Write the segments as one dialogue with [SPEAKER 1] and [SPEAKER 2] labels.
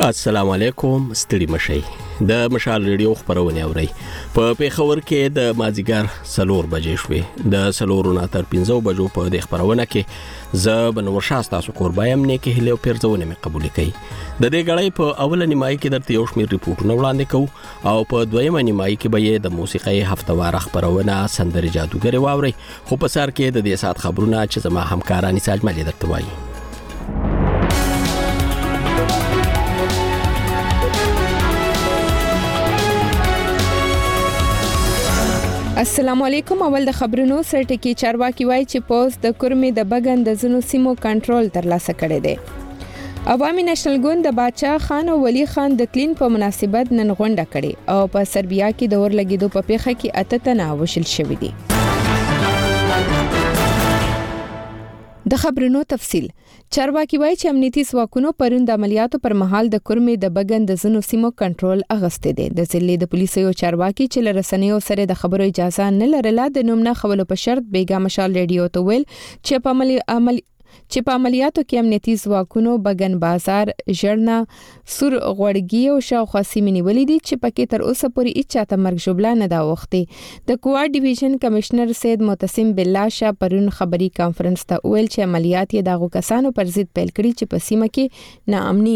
[SPEAKER 1] السلام علیکم، ستړي مشئ. د مشال ریډیو خبرونه اورئ. په پیښور کې د مازیګر 4 بجې شوې. د 4 نه تر 5 بجو په د خبرونه کې ز بنور شاستا سو قربایم نه کې هلو پیرځونه مې قبول کړي. د دې غړې په اوله نیمای کې درته یو شمیر ریپورتونه وړاندې کوو او په دویمه نیمای کې به د موسیقي هفتوار خبرونه سندري جادوګر واوري. خو په سر کې د دې سات خبرونه چې زما همکارانی ساجملي درته وایي.
[SPEAKER 2] السلام علیکم. اول د خبرونو سرټکی چارواکي وایي چې پوز د کورمې د بګن د زنو سیمو کنټرول ترلاسه کړی دی. عوامي نېشنل ګوند د باچا خان او ولی خان د کلین په مناسبت نن غونډه کړې او په سربیا کې د ورلګیدو په پیښه کې 8 تنه وشل شوې دي. د خبرونو تفصیل. چارواکي وایي چې امنیتي ځواکونو پرون د عملیاتو پر مهال د کورمې د بګن د زنو سیمو کنټرول اغسته دي. د ضلع د پولیسو یو چارواکي چې لرسنیو سره د خبرو اجازه نه لرله د نوم نه خولو په شرط بیګا مشال ریډیو ته ویل چې په عملیاتو کې امنیتي ځواکونو بګن بازار ژړنا سور غوړګي او شاوخوا سیمې نیولې دي چې پکې تر اوسه پورې هیڅ چاته مرګ جوړه نه دا وخته. د کوار ډیویژن کمشنر سید معتصم بالله شاه پرون خبري کانفرنس ته ویل چې عملیات یې دغه کسانو پر ضد پیل کړي چې په سیمه کې ناامني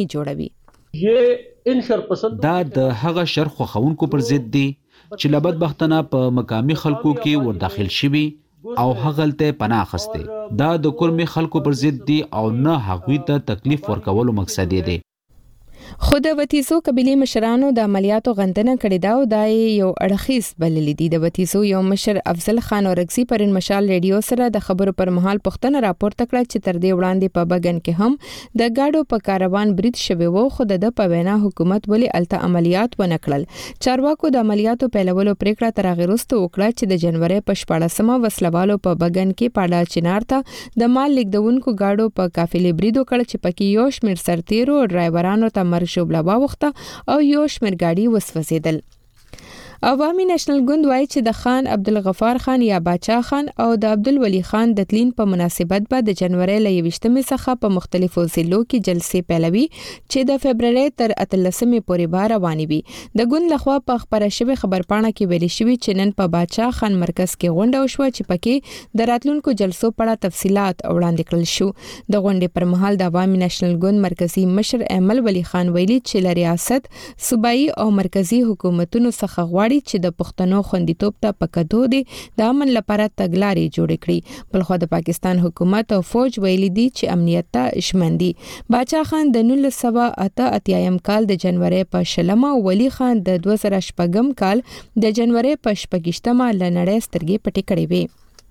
[SPEAKER 2] جوړوي.
[SPEAKER 3] دا د هغه شر خوخونکو پر ضد دي چې لبدبختانه په مقامي خلکو کې ور داخل شوي او هغلته پناه اخسته. دا د کورمې خلکو پر ضد دي او نه هغوی ته تکلیف ورکولو مقصد دی.
[SPEAKER 2] خود وتیسو قبيله مشرانو د عملیاتو غندنه کړې دا او د یو اړخیز بللی دي. د وتیسو یو مشر افضل خان اورغزي پرن مشال ریډیو سره د خبرو پر مهال پښتنه راپورته کړ چې تر دې وړاندې په بګن کې هم د گاډو په کاروان برید شوی وو خو د پوینا حکومت ولې الته عملیات ونه کړل. چارواکو د عملیاتو پیلولو پریکړه تر غیرسته وکړه چې د جنوري په 14مه وسلوالو په بګن کې پاډا چنارته د مال لیکدونکو گاډو په قافلې برید وکړ چې پکې یو شمیر سرتیرو او ډرایورانو ته شوبلا واوخته او یو شمیر گاډي وسوځیدل. عوامي نېشنل ګوند وایي چې د خان عبدالغفار خان یا باچا خان او د عبدالولی خان د تلین په مناسبت به د جنوري ل 28 څخه په مختلفو ضلعو کې جلسې پیلوي چې د فبرवरी تر 18 پورې به روانې وي. د ګوند لخوا په خبره شوی خبرپاڼه کې ویل شوی چې نن په باچا خان مرکز کې غونډه وشوه چې پکې د راتلونکو جلسو په اړه تفصيلات وړاندې کړل شو. د غونډې پر مهال د عوامي نېشنل ګوند مرکزی مشر احمد ولی خان ویلي چې ل ریاست صوبایي او مرکزی حکومتونو څخه چې د پښتنو خوندیتوب ته پکدو دي د امن لپاره تګلارې جوړ کړي. بلخو د پاکستان حکومت او فوج ویلي دي چې امنیت ته شمندي. باچا خان د 1988 کال د جنوري په 20 او ولی خان د 2014 کال د جنوري په 28 لنړې سترګې پټې کړې وي.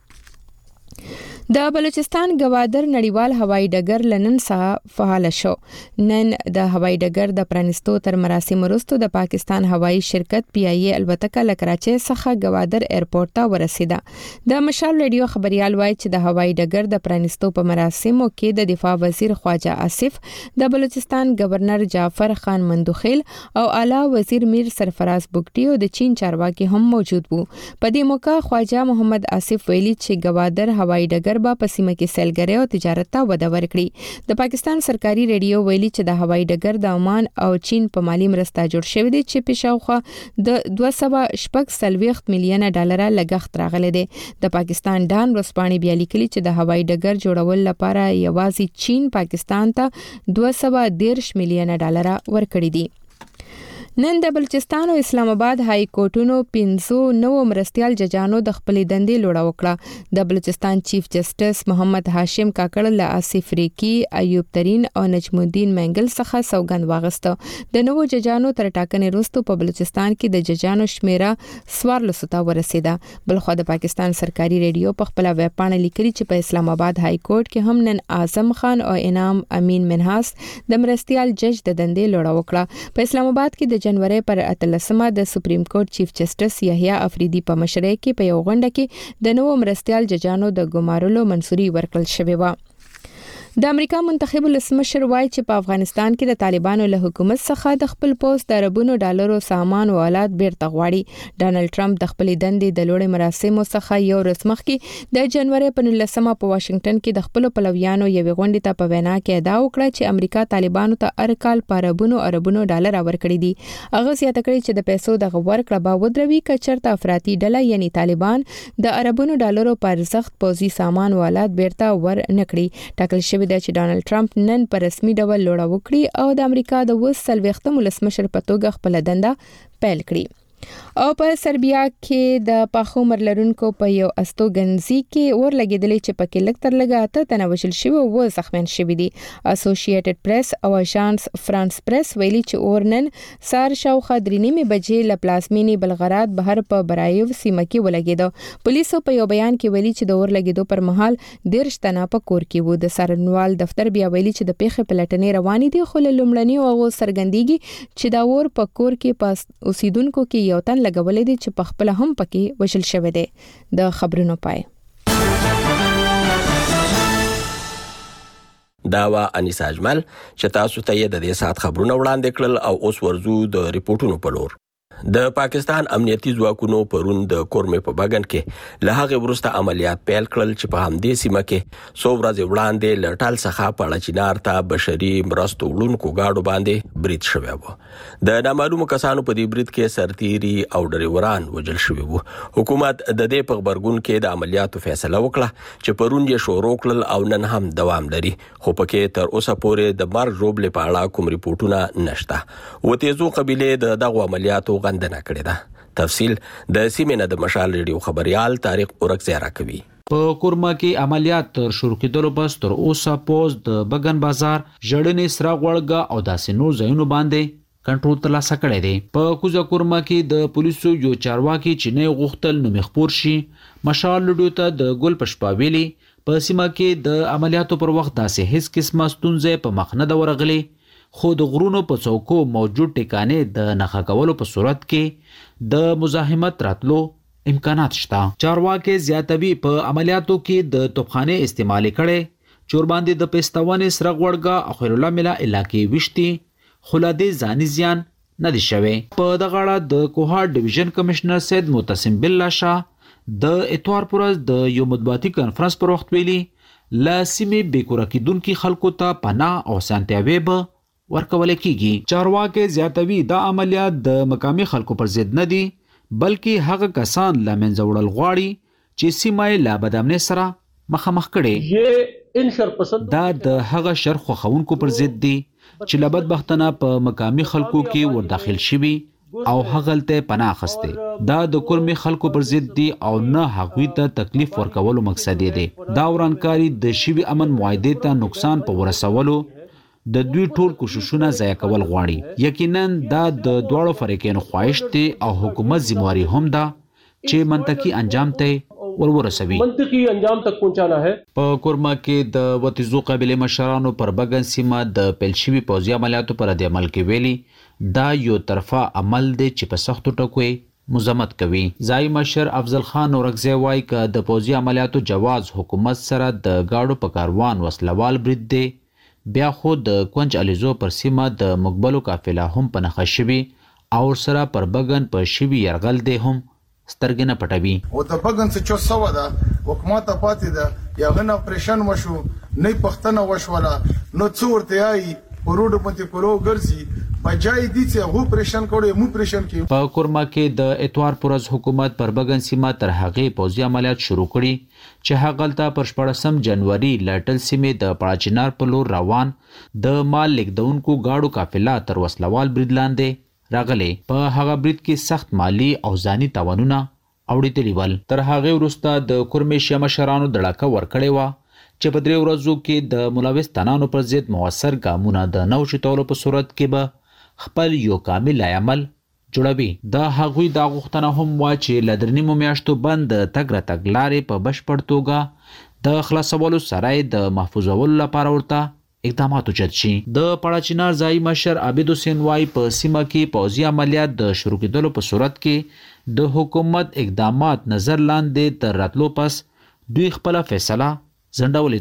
[SPEAKER 2] د بلوچستان گوادر نړیوال هوایي ډګر لنن څخه فعال شو. نن د هوایي ډګر د پرانستو تر مراسم وروسته د پاکستان هوایي شرکت پی ای ای الوتکه له کراچۍ څخه گوادر ایرپورټ ته ورسیده. د مشال ریډیو خبريال وایي چې د هوایي ډګر د پرانستو په مراسمو کې د دفاع وزیر خواجه آصف، د بلوچستان گورنر جعفر خان مندوخیل او اعلی وزیر میر سرفراز بوګټي او د چین چارواکي هم موجود وو. په دې موقع خواجه محمد آصف ویلي چې گوادر هوایي ډګر با په سیمه کې سیلګری او تجارت ته وده ورکړي. د پاکستان سرکاري ریډیو ویلي چې د هوایي ډګر د عمان او چین په مالی مرسته جوړ شوی دی چې په شاوخوا د 240 میلیون ډالر لګښت راغلی دی. د پاکستان ډان ورځپاڼې بیا لیکلي چې د هوایي ډګر جوړول لپاره یوازې چین پاکستان ته 213 میلیون ډالر ورکړي دي. نن د بلوچستان او اسلام آباد های کورټونو 509 مرستيال ججانو د خپلې دندې لوړه وکړه. د بلوچستان چیف جسټس محمد هاشم کاکړ له آصف ریکی، ایوب ترین او نجم الدین منګل څخه سوګند واغسته. د نوو ججانو تر ټاکنې وروسته په بلوچستان کې د ججانو شمیره 1400 ته ورسیده. بلخو د پاکستان سرکاري ریډیو په خپل ویب پاڼه لیکلي چې په اسلام آباد های کورټ کې هم نن اعظم خان او انعام امین منحاس د مرستيال جج د دندې لوړه وکړه. په اسلام آباد کې د جنوري پر 18 د سپریم کورټ چیف جسټس یحیی افریدی په مشرۍ کې په یو غونډه کې د نوو مرستيال ججانو د ګمارلو منصوري ورکړل شوې و. د امریکا منتخب ولسمشر وایي چې په افغانستان کې د طالبانو له حکومت څخه د خپل پوز د اربونو ډالرو سامان او آلات بیرته غواړي. ډانلډ ټرمپ د خپل دندې د لوړې مراسمو څخه یو ورځ مخکې د جنوري په 19مه په واشنگټن کې د خپل پلویانو یوې غونډې ته په وینا کې ادعا وکړه چې امریکا طالبانو ته هر کال په اربونو ډالر ورکړي دي. هغه زیاته کړې چې د پیسو د ورکړه به ودروي که چېرته افراطي ډله یعنی طالبان د اربونو ډالرو په ارزښت پوزي سامان او آلات بیرته ور نکړي. ټاکل شوی دی چې ډانلډ ټرمپ نن په رسمي ډول لوړه وکړي او د امریکا د 40 ولسمشر په توګه خپل دنده پیل کړي. او په سربیا کې د پاخو مرلرونکو په یو استوګنځي کې اور لګیدلې چې پکې لږ تر لږه اته تنه وشل شوی او زخمیان شوی دي. اسوسییټډ پریس او اژانس فرانس پریس ویلي چې اور نن سار شاوخوا 3:30 بجې ل پلازمینی بلغراد بهر په برایو سیمه کې ولګیدو. پولیسو په یو بیان کې ویلي چې د اور لګیدو پر مهال 13 تنه په کور کې وو. د سرنوال دفتر بیا ویلي چې د پیښې پلټنې روانې دي خو له لومړني او سرګندېږي چې دا اور په کور کې په اوسیدونکو کې یو تن لګولې دي چې په خپل هم پکې وشل شوی دی. د خبرونو پای
[SPEAKER 1] دا وا انیسا اجمل چې تاسو ته د دې سات خبرونه وړاندې کړل او اوس ورزو د ریپورتونو په لور. د پاکستان امنیتي ځواکونو پرون د کورمې په بغن کې له هغه وروسته عملیات پیل کړل چې په همدې سیمه کې سو ورځې وړاندې لټال څخه پړچینار ته بشري مرستو وړونکو گاډو باندې برید شوی و. د نامعلومو کسانو په دې برید کې سرتيري او ډریوران وژل شوی وو. حکومت د دې په خبرګون کې د عملیاتو فیصله وکړه چې پرون یې شروع کړل او نن هم دوام لري خو پکې تر اوسه پورې د مرګ ژوبلې په اړه کوم ریپورتونه نشته. وتیزو قبيله د دغه عملیاتو غندنه کړې ده. تفصیل د سیمې نه د مشال ریډیو خبريال طارق اورکزی راکوي.
[SPEAKER 3] په کورما کې عملیات تر شروع کېدلو بس تر اوسه پوز د بغن بازار جړنې سره غوړګه او داسې نور ځایونو باندې کنټرول ترلاسه کړی دی. په کوزا کورما کې د پولیسو یو چارواکي چې نه غوښتل نو مخبور شي مشال ریډیو ته د ګل پشپاویلی په سیمه کې د عملیاتو پر وخت داسې هیڅ قسمه ستونزې په مخ نه د ورغلي خو د غرونو په څوکو موجود ټکانې د نخښه کولو په صورت کې د مزاحمت راتلو امکانات شته. چارواکي زیاتوي په عملیاتو کې د توپخانه استعمال کړي چور باندې د پېستوانې سره غوړګه او خیر الله ملا علاقې وشتي خلادي ځاني زیان نه دي شوی. په دغه اړه د کوهاټ ډیویژن کمشنر سید معتصم بالله شاه د اتوار پورز د یو مطبوعاتي کانفرنس پر وخت ویلي لا سیمې بیکوره کېدونکو خلکو ته پناه او سانتیاوي به ورکول کیږي. چارواکي زیاتوي دا عملیات د مقامی خلکو پر ضد نه دي بلکې هغه کسان لا منځ وړل غواړي چې سیمه لا بدامنه سره مخامخ کړي. دا د هغه شر خوخونکو پر ضد دي چې لبد بختنه په مقامی خلکو کې ور داخل شوي او هغلته پناه اخسته. دا د کورمي خلکو پر ضد دي او نه هغوی ته تکلیف ورکولو مقصد دی. دا ورانکاری د شوی امن معاهده ته نقصان په ورسولو د دوی ټول کوششونه ضایع کول غواړي. یقینا دا د دوړو فریقینو خواهش دی او حکومت ذمہواری هم ده چې منطقي انجام ته ورورسوي.
[SPEAKER 4] منطقي انجام تک پہنچانا ہے.
[SPEAKER 3] په کورما کې د وتیزو قبيله مشرانو پر بغن سیمه د پیلشوي پوځي عملیاتو پر د عمل کې ویلي دا یو طرفه عمل دی چې په سختو ټکوي مزمت کوي. ځای مشر افضل خان اورکزی وایي ک د پوځي عملیاتو جواز حکومت سره د گاډو په کاروان وسلوال برید دی بیا خو د کونج الیزو پر سیمه د مقبلو قافله هم په نخښه شوي او سره پر بغن په شوي يرغل دی هم سترګې نه پټوي.
[SPEAKER 5] او د بغن څه چو سو ده حکومت پاتې ده یا غن اپریشن وشو نه پښتنه وشوله نو څورته ای ورود پته کولو ګرځي بجای دي چې هو اپریشن کوي مو اپریشن کوي.
[SPEAKER 3] په کورما کې د اتوار پورز حکومت پر بغن سیمه تر هغه پوځي عملیات شروع کړي چې هغلته پر 14 جنوري لټل سیمه د پړاچینار په لور روان د مال لیکدونکو گاډو قافله تر وسلوال برید لاندې راغلي. په هغه برید کې سخت مالی او ځاني تاوانونه اوړېدلي ول. تر هغه وروسته د کورمي شمشرانو دړاکه ورکړې و چې په 3 ورځو کې د ملوث تنانو پر ضد موثر ګامونه د نو شتولو په صورت کې به خپل یو کامل عمل جوړوي. دا هغوی دا غوښتنه هم وا چې لدرنیمو میاشتو بند تګ را تګ لارې په بشپړ توګه د خلاصولو سره د محفوظولو لپاره ورته اقدامات وجد شي. د پړاچینار ځای مشر عابد حسین وای په سیمه کې پوځي عملیات د شروع کېدلو په صورت کې د حکومت اقدامات نظر لاندې تر راتلو پس دوی خپل فیصله ځنډولې ده.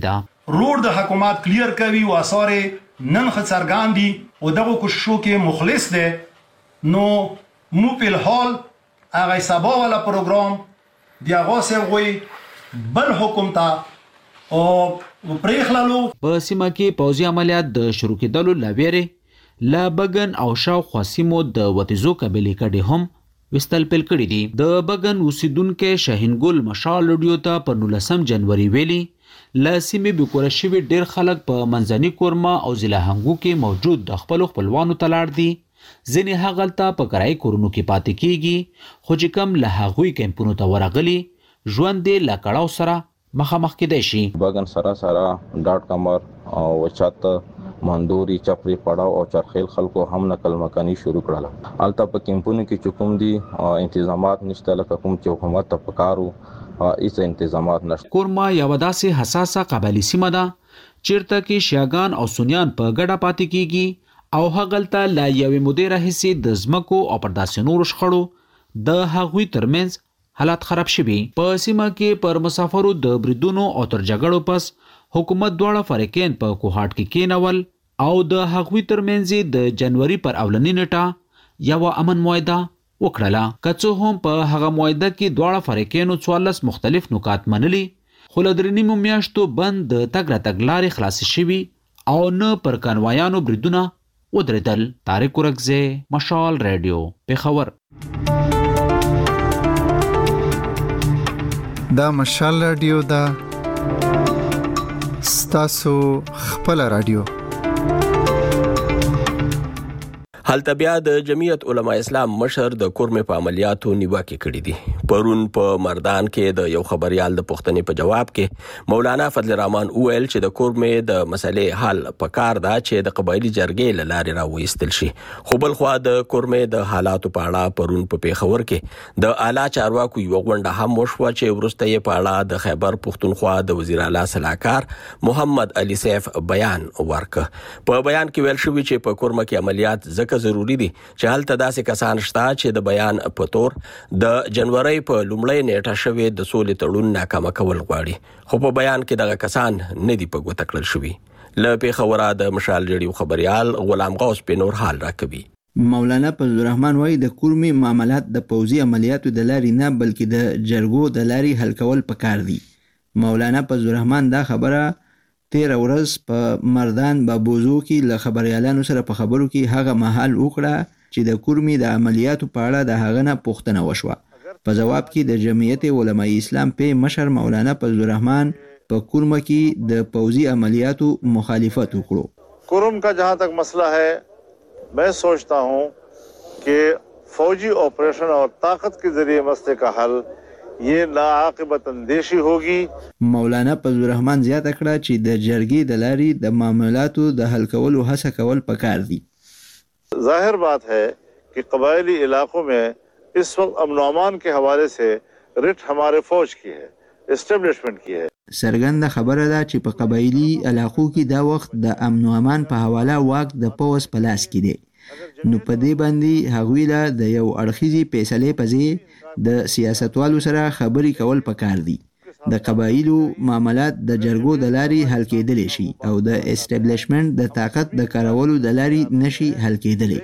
[SPEAKER 6] روډ د حکومت کلیر کوي او اثر نن خسرګان دي او دغه کوششو کې مخلص دي نو مو په الحال هغه سبا ولا پروګرام دی هغه سوي بل حکومت او پرېخلالو
[SPEAKER 3] په سیمه کې پوځي عملیات د شروع کېدلو لویره لا بغن او شاوخوا سیمو د وتیزو قبیلې کډې هم وستل پیل کړي دي. د بغن اوسیدونکو شاهین ګل مشال رادیو ته په 19 جنوري ویلي لا سیمې بکوره شوی ډیر خلک په منځني کورما او ضلع هنګو کې موجود د خپل خپلوانو تلاړ دي. ځینې هغلته په کرای کورونو کې پاتې کیږي خو چې کم له هغوی کمپونو ته ورغلي ژوند یې له کړاو سره مخامخ کېدای شي.
[SPEAKER 7] بغن سرا ډاټ کمر او وچات مندوري چپری پړاو او چرخیل خلکو هم نقل مکانی شروع کړل. الته په کمپونو کې چکم دي انتظامات نشته لکه کوم چې حکومت ته پکارو هیڅ انتظامات نشته.
[SPEAKER 3] کورما یو داسې حساسه قبایلی سیمه ده چیرته کې شیاګان او سنیان په ګډه پاتې کیږي او هغلته لا یوې مودې راهیسې د ځمکو او پر داسې نورو شخړو د هغوی ترمنځ حالات خراب شوي. په سیمه کې پر مسافرو د بریدونو او تر جګړو پس حکومت دواړه فریقین په کوهاټ کې کېنول او د هغوی ترمنځ د جنوري پر اولنی نیټه یو امن معاهده وکړه. که څه هم په هغه معاهده کې دواړه فریقینو 14 مختلف نکات منلي خو له 3 میاشتو بند د تګ راتګ لارې خلاصې شوي او نه پر کنوایانو بریدونه ودرېدل. طارق ورکزی، مشال رادیو، پېښور.
[SPEAKER 8] دا مشال رادیو دا ستاسو خپل رادیو.
[SPEAKER 1] هلته بیا د جمعیت علما اسلام مشر د کورمې په عملیاتو نیوکه کړې دي. پرون په مردان کې د یو خبريال د پوښتنې په جواب کې مولانا فضل الرحمن وویل چې د کورمې د مسلې حل پکار دا چې د قبایلی جرګې له لارې راوېستل شي. خو بل خو د کورمې د حالاتو په اړه پرون په پیښور کې د اعلی چارواکو یو غونډه هم وشوه چې وروسته یې په اړه د خیبر پښتونخوا د وزیر اعلی صلاحکار محمد علي سیف بیان ورکړ. په بیان کې ویل شوی چې په کورمه کې عملیات ځکه ضروری دي چې هلته داسې کسان شته چې د بیان په تور د جنوري په لومړۍ نیټه شوی د سولې تړون ناکامه کول غواړي. خو په بیان کې دغه کسان نه دي په ګوته کړل شوي. له پیښوره د مشال ریډیو خبريال غلام غوث په نور حال راکوي.
[SPEAKER 9] مولانا فضل الرحمن وايي د کورمې معاملات د پوځي عملیاتو د لارې نه بلکې د جرګو د لارې حل کول پکار دي. مولانا فضل الرحمن دا خبره 13 ورځ په مردان بابوزو کې له خبريالانو سره په خبرو کې هغه مهال وکړه چې د کورمې د عملیاتو په اړه د هغه نه پوښتنه وشوه. په جواب کې د جمعیت علماء اسلام په مشر مولانا فضل الرحمن په کورمه کې د پوځي عملیاتو مخالفت وکړو.
[SPEAKER 10] کورم کا جہاں تک مسئلہ ہے میں سوچتا ہوں کہ فوجی آپریشن اور طاقت کے ذریعے مسئلے کا حل یہ ناعاقبت اندیشی ہوگی.
[SPEAKER 9] مولانا فضل الرحمن زیاته کړه چې د جرګې د لارې د معاملاتو د حل کولو هڅه کول پکار دي.
[SPEAKER 10] ظاہر بات ہے کہ قبائلی علاقوں میں اس وقت امن و امان کے حوالے سے رٹ ہمارے فوج کی ہے، اسٹیبلشمنٹ کی ہے.
[SPEAKER 9] سرګند خبره ده چې په قبایلی علاقو کې دا وخت د امن و امان په حواله واک د پوز په لاس کې دی. نو په دې باندې هغوی له د یو اړخیزي فیصلې په ځای د سیاستوالو سره خبري کول پکار دي. د قبایلو معاملات د جرګو د لارې حل کېدلی شي او د اسټابلیشمنت د طاقت د کارولو د لارې نشي حل کېدلی.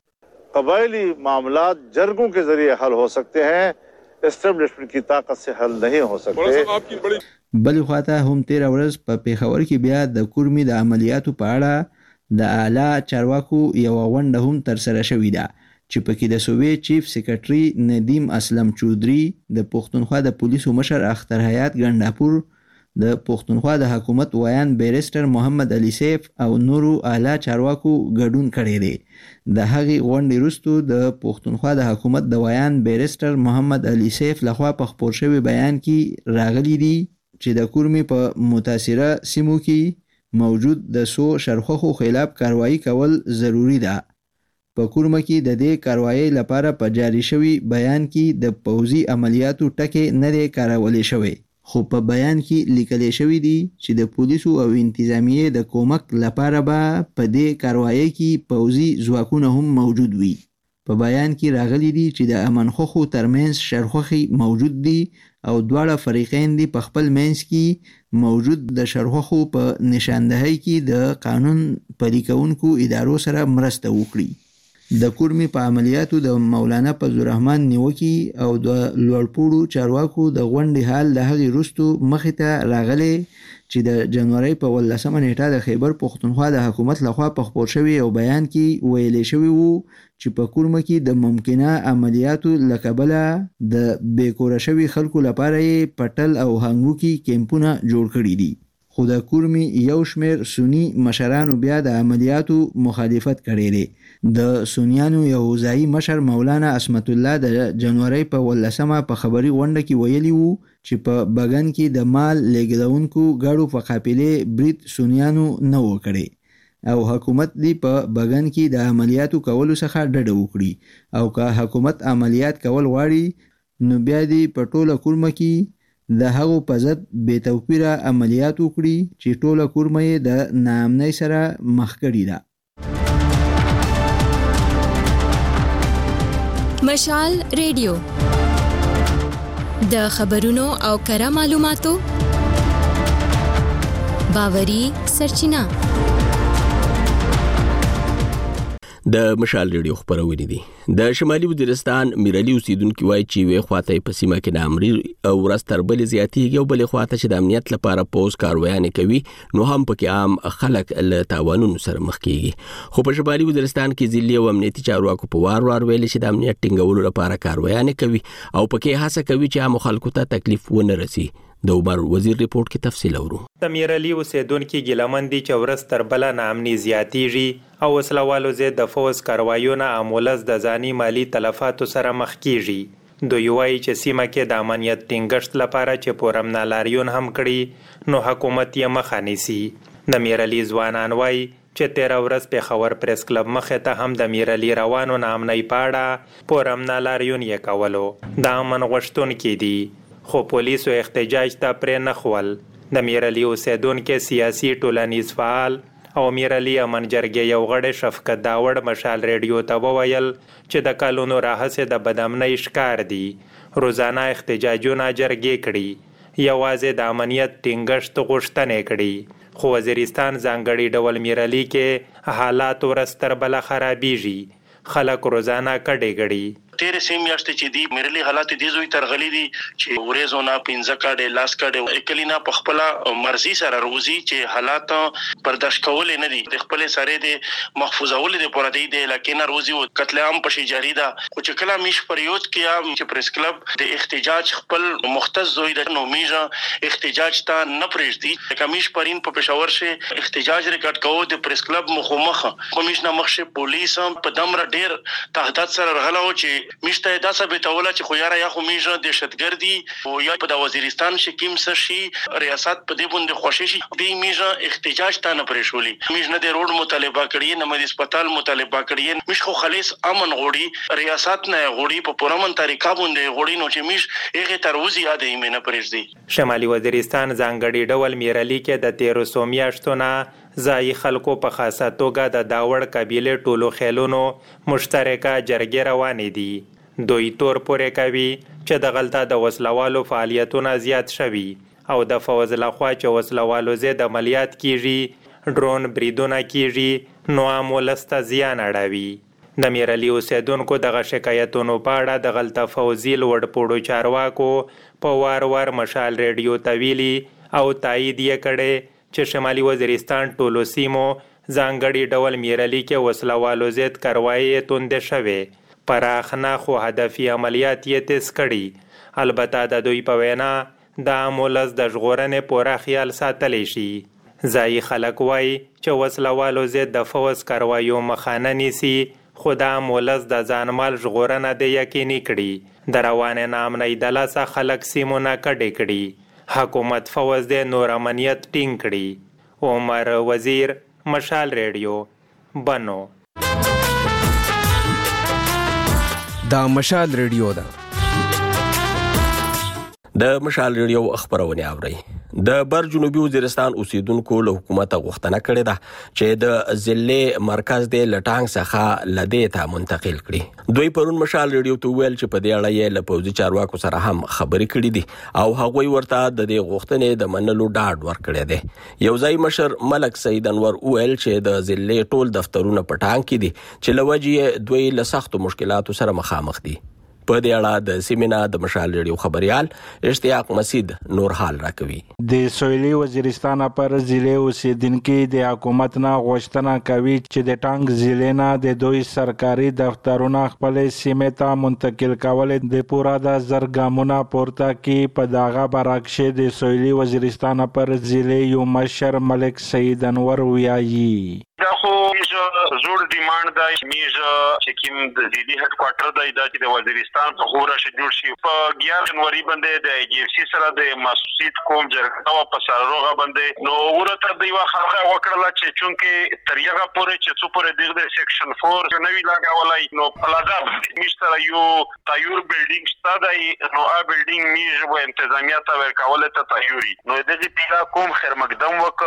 [SPEAKER 10] قبائلی معاملات جرگوں کے ذریعے حل ہو سکتے ہیں، اسٹیبلیشمنٹ کی طاقت سے حل نہیں ہو سکتے.
[SPEAKER 9] بل خواته هم 13 ورځ په پیښور کې بیا د کورمې د عملیاتو په اړه د اعلی چارواکو یو غونډه هم تر سره شوې ده چې پکې د صوبې چیف سیکریټري ندیم اسلم چودري، د پښتونخوا د پولیسو مشر اختر حیات ګنداپور، د پښتونخوا د حکومت ویان بیرستر محمد علي سیف او نورو اعلی چارواکو ګډون کړی دی. د هغې غونډې وروسته د پښتونخوا د حکومت د ویان بیرستر محمد علي سیف لخوا په خپور شوي بیان کې راغلی دی چې د کورمې په متاثره سیمو کې موجود د سو شرخوخو خلاف کاروایی کول ضروری ده. په کورمه کې د دې کاروایی لپاره په جاری شوی بیان کې د پوځي عملیاتو ټکي نه دی کارولې شوی، خو په بیان کې لیکل شوی دی چې د پولیسو او انتظامیه د کومک لپاره به په دې کاروایی کې پوځي ځواکونه هم موجود وي. په بیان کې راغلی دی چې د امنخوخو ترمنځ شرخوخي موجود دي او دواړه فریقین دي په خپل منځ کې موجود د شرحو په نشاندهي کې د قانون پلي کوونکو ادارو سره مرسته وکړي. د کورمي په عملیاتو د مولانا فضل الرحمن نیوکي او د لوړپوړو چارواکو د غونډې حال د هغې وروستو مخې ته راغلی چې د جنوري په 18 نیټه د خیبر پښتونخوا د حکومت لخوا په خپور شوی او بیان کې ویل شوی وو چې په کورمه کې د ممکنه عملیاتو لکبله د بیکوره شوی خلکو لپاره پټل او هنګوکي کیمپونه جوړ کړي دي. خو د کورمي یو شمیر سنی مشرانو بیا د عملیاتو مخالفت کړی دی. د سنیانو یو ځایي مشر مولانا عصمت الله د جنوري په 18 په خبري غونډه کې ویلي وو چې په بغن کې د مال لېږدونکو ګاډو په قافلې برید سنیانو نه وکړي او حکومت دی په بغن کې د عملیاتو کولو څخه ډډه وکړي او که حکومت عملیات کول غواړي نو بیا دی په ټوله کورمه کې د هغو په ضد بې توپیره عملیات وکړي چې ټوله کورمه یې د ناامنۍ سره مخ کړې ده.
[SPEAKER 11] مشال ریډیو د خبرونو او کره معلوماتو باوري سرچینه.
[SPEAKER 1] د مشال ریډیو خبرونه دي. د شمالي وزیرستان میرعلي اوسیدونکو وایي چې وی خواته په سیمه کې د امر او رستر بل زیاتیږي او بل خواته چې د امنیت لپاره پوز کاروایان کوي نو هم پکې عام خلک له تاوانونو سره مخ کیږي. خو په شمالي وزیرستان کې ځلې او امنیتي چارواکو په وار ویل چې د امنیت ټینګولو لپاره کاروایان کوي او پکې هڅه کوي چې عام خلکو ته تکلیف ونه رسي. د عمر وزیر ریپورت کې تفصیل اورو.
[SPEAKER 12] د میرعلي اوسیدونکو ګیلمن دي چې ورستر بل نامني زیاتیږي او وسلوالو زه د فوز کاروایونه عامولز د ځاني مالی تلفاتو سره مخ کیږي. دوی وایي چې سیمه کې د امنیت ټینګښت لپاره چې پورمنا لاریون هم کړي نو حکومت یې مخه نیسي. د میرعلي ځوانان وایي چې 13 ورځ په خبر پریس کلب مخه ته هم د میرعلي روانو نامنۍ پاړه پورمنا لاریون یې کولو. د امن غوښتون کې دي خو پولیسو احتجاج ته پرې نه خول. د میرعلي اوسیدونکو سیاسي ټولنیز فعال او میرعلي امن جرګې یو غړی شفقت داوړ مشال ریډیو ته وویل چې د کلونو راهیسې د بدامنۍ ښکار دي. روزانه احتجاجونه جرګې کړي یوازې د امنیت ټینګښت غوښتنې کړي. خو وزیرستان ځانګړي ډول میرعلي کې حالات ورستر بل خرابېږي. خلک روزانه کډې غړي.
[SPEAKER 13] تیرې سیم میاشتې چې دی میرعلي حالات دي زوی ترغلي دي چې ورېزونه 15 کاډې لاس کاډې اکلینا په خپل مرزي سره روزي چې حالات برداشت کول نه دي. د خپل سره د محفوظول دي پر دې د لکه روزي او قتل عام پشي جاری ده. خو چې کله میش پریود کې چې پریس کلب د احتجاج خپل مختص زوی د نو میجه احتجاج ته نه پرېږدي. کمیش پرین په پېښور شه احتجاج ریکارډ کوو د پریس کلب مخه کمیشنر مخشه پولیس په دمر ډیر تهدید سره رغلو چې میشته دا ثابتوله چې خو یاره یا خو میجه دهشتګردي او یا په د وزیرستان شکیم سشي ریاست په دې باندې خوشي شي د میجه احتجاج ته نه پرېښولي. میج نه د روډ مطالبه کړي نه د هسپتال مطالبه کړي. میش خو خالص امن غوړي ریاست نه غوړي په پرمن طریقه باندې غوړي نو چې میش هغه تروزي یادې مې نه پرېږدي.
[SPEAKER 12] شمالي وزیرستان ځانګړي ډول میرعلي کې د 1300 میاشتونه ځای خلکو په خاصه توګه د داوړ قبیله ټولو خیلونو مشترکه جرګې روانې دي. دوی تور پورې کوي چې د غلطه د وسلوالو فعالیتونه زیات شوي او د فوز لخوا چې وسلوالو زید عملیات کیږي ډرون بریدونه کیږي نو عامولسته زیان اړوي. د میرعلي اوسیدونکو دغه شکایتونو په اړه د غلطه فوزي لوړپوړو چارواکو په وار مشال ریډیو ته ویلي او تایید یې کړی چې شمالي وزیرستان ټولو سیمو ځانګړي ډول میرعلي کې وسلوالو زید کاروایي توندې شوې. پراخ نه خو هدفي عملیات یې تیز کړي. البته د دوی په وینا د مولز د ژغورنې پوره خیال ساتلی شي. ځایي خلک وایي چې وسلوالو زید د فوز کاروایو مخانه نیسي خو د مولز د ځانمال ژغورنه د یقیني کړي. د روانې نامنۍ د لاسه خلک سیمونه کډې کړي. حکومت فوز د نور امنیت ټینګ کړي. عمر وزیر مشال ریډیو بنو.
[SPEAKER 14] دا مشال ریډیو ده.
[SPEAKER 1] د مشال ریډیو خبرونه اوري. د بر جنوبي وزیرستان اوسیدونکو له حکومت غوښتنه کړې ده چې د ضلع مرکز د لټانګ څخه لدې ته منتقل کړي. دوی پرون مشال ریډیو ته ویل چې په دې اړه یې له پوځي چارواکو سره هم خبرې کړې دي او هغوی ورته د دې غوښتنې د منلو ډاډ ورکړی دی. یو ځای مشر ملک سید انور ویل چې د ضلع ټول دفترونه په ټانګ کې دي چې له وجې دوی له سختو مشکلاتو سره مخامخ دي. په دې اړه د سیمینه د مشال ریډیو خبريال اشتیاق مسید نور حال راکوي.
[SPEAKER 15] د سویلي وزیرستان پر ضلع اوسیدونکو د حکومت نه غوښتنه کوي چې د ټانګ ضلع نه د دوی سرکاري دفترونه خپل سیمه ته منتقل کول د پورا د زرګامونه پورته کې په داغه برعکس د سویلي وزیرستان پر ضلع یو مشر ملک سید انور ویایي
[SPEAKER 16] دا خو زوړ ډیماند دی میږه چې کوم د ضلعي هډ کوارټر دی دا چې د وزیرستان په خوره شي جوړ شي په 11 جنوري باندې د جی اف سی سره د مسعود کوم جرګه په سرروغه باندې نو ورته دی واخره وکړه چې چونکه تریغه پورې چې څو پورې د سیکشن 4 نوې لاګولای نو پلازا مشتره یو تایور بلډینګ ستادای نو ا بلډینګ میږه و انتظامیه ته ورکول ته تایوري نو د دې پیرا کوم خیر مقدم وک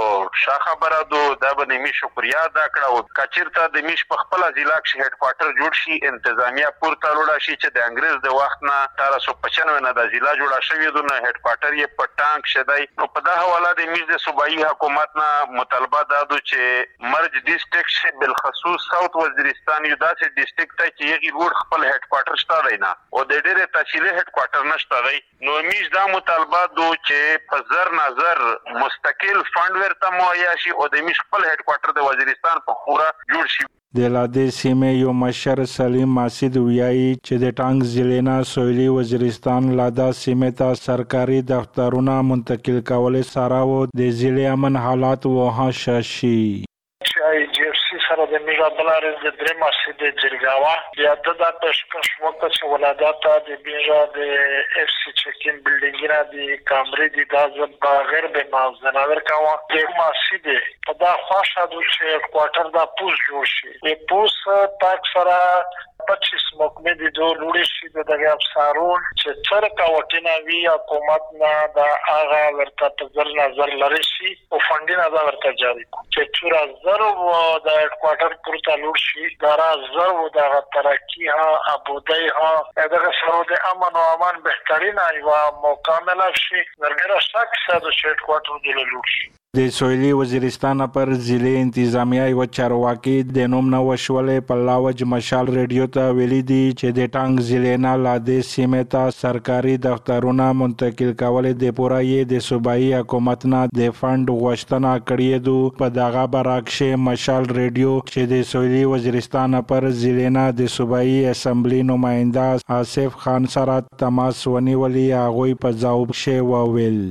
[SPEAKER 16] شاخه برادو دا باندې می شکریا دا کړه او کچیرته د میش په خپل ضلع کې هډ کوارټر جوړ شي انتظامیه پورته وړه شي چې د انګريز د وخت نه 1395 نه د ضلع جوړه شوې ده نه هډ کوارټر یې په ټانک شدای نو په دا حواله د میش د صوبایي حکومت نه مطالبه دادو چې مرج ډیسټریکټ شي بالخصوص ساوث وزیرستان یو داسې ډیسټریکټ ته چې یې روډ خپل هډ کوارټر شته دی نه او د ډېرې تحصیلي هډ کوارټر نشته دی نو میش دا مطالبه دو چې په زر نظر مستقل فند ورته مهیا شي او د میش خپل هډ کوارټر د وزیرستان په خورا جوړ شي.
[SPEAKER 15] د لادې سیمې یو مشر سلیم ماسید ویایي چې د ټانګ ضلع نه سویلي وزیرستان لادا سیمې ته سرکاري دفترونه منتقل کول سره و د ضلع امن حالات وها شاشي.
[SPEAKER 17] جی اف سی سره د میرا بلارز د درې ماسې د جرګاوا بیا د پېشکش وکړ چې ولادت د میرا د اف سی چکین بلډینګ نه د کامرې د داز بغیر به موازنه ورکاوه د ماسې د په دا خاصه د کوارټر د پوس جوړ شي د پوس پاک سره 25 مکمه دي دوه لوري شي دغه افسرون چې څرکا وټینا وی حکومت نه دا هغه ورته په ځر نظر لري شي او فندینګ دا ورته جاری چې چورا زرو د کوارټر پورته لور شي دا زرو د ترقی ها ابودای ها دغه سره د امن او امان بهترین ایوا مکمل شي ورګره شک ساده شټ کوارټر د لور شي.
[SPEAKER 15] د سویلي وزیرستان پر ضلع انتظامیه یو چارواکي د نوم نه وشولې په لاوج مشال ریډیو ته ویلي دي چې د ټانګ ضلع نه لادې سیمې ته سرکاري دفترونه منتقل کول د پوره یې د صوبایي حکومت نه د فند غوښتنه کړې ده. په دغه برعکس مشال ریډیو چې د سویلي وزیرستان پر ضلع نه د صوبایي اسمبلی نماینده آصف خان سره تماس ونیولې هغوی په ځواب شې وویل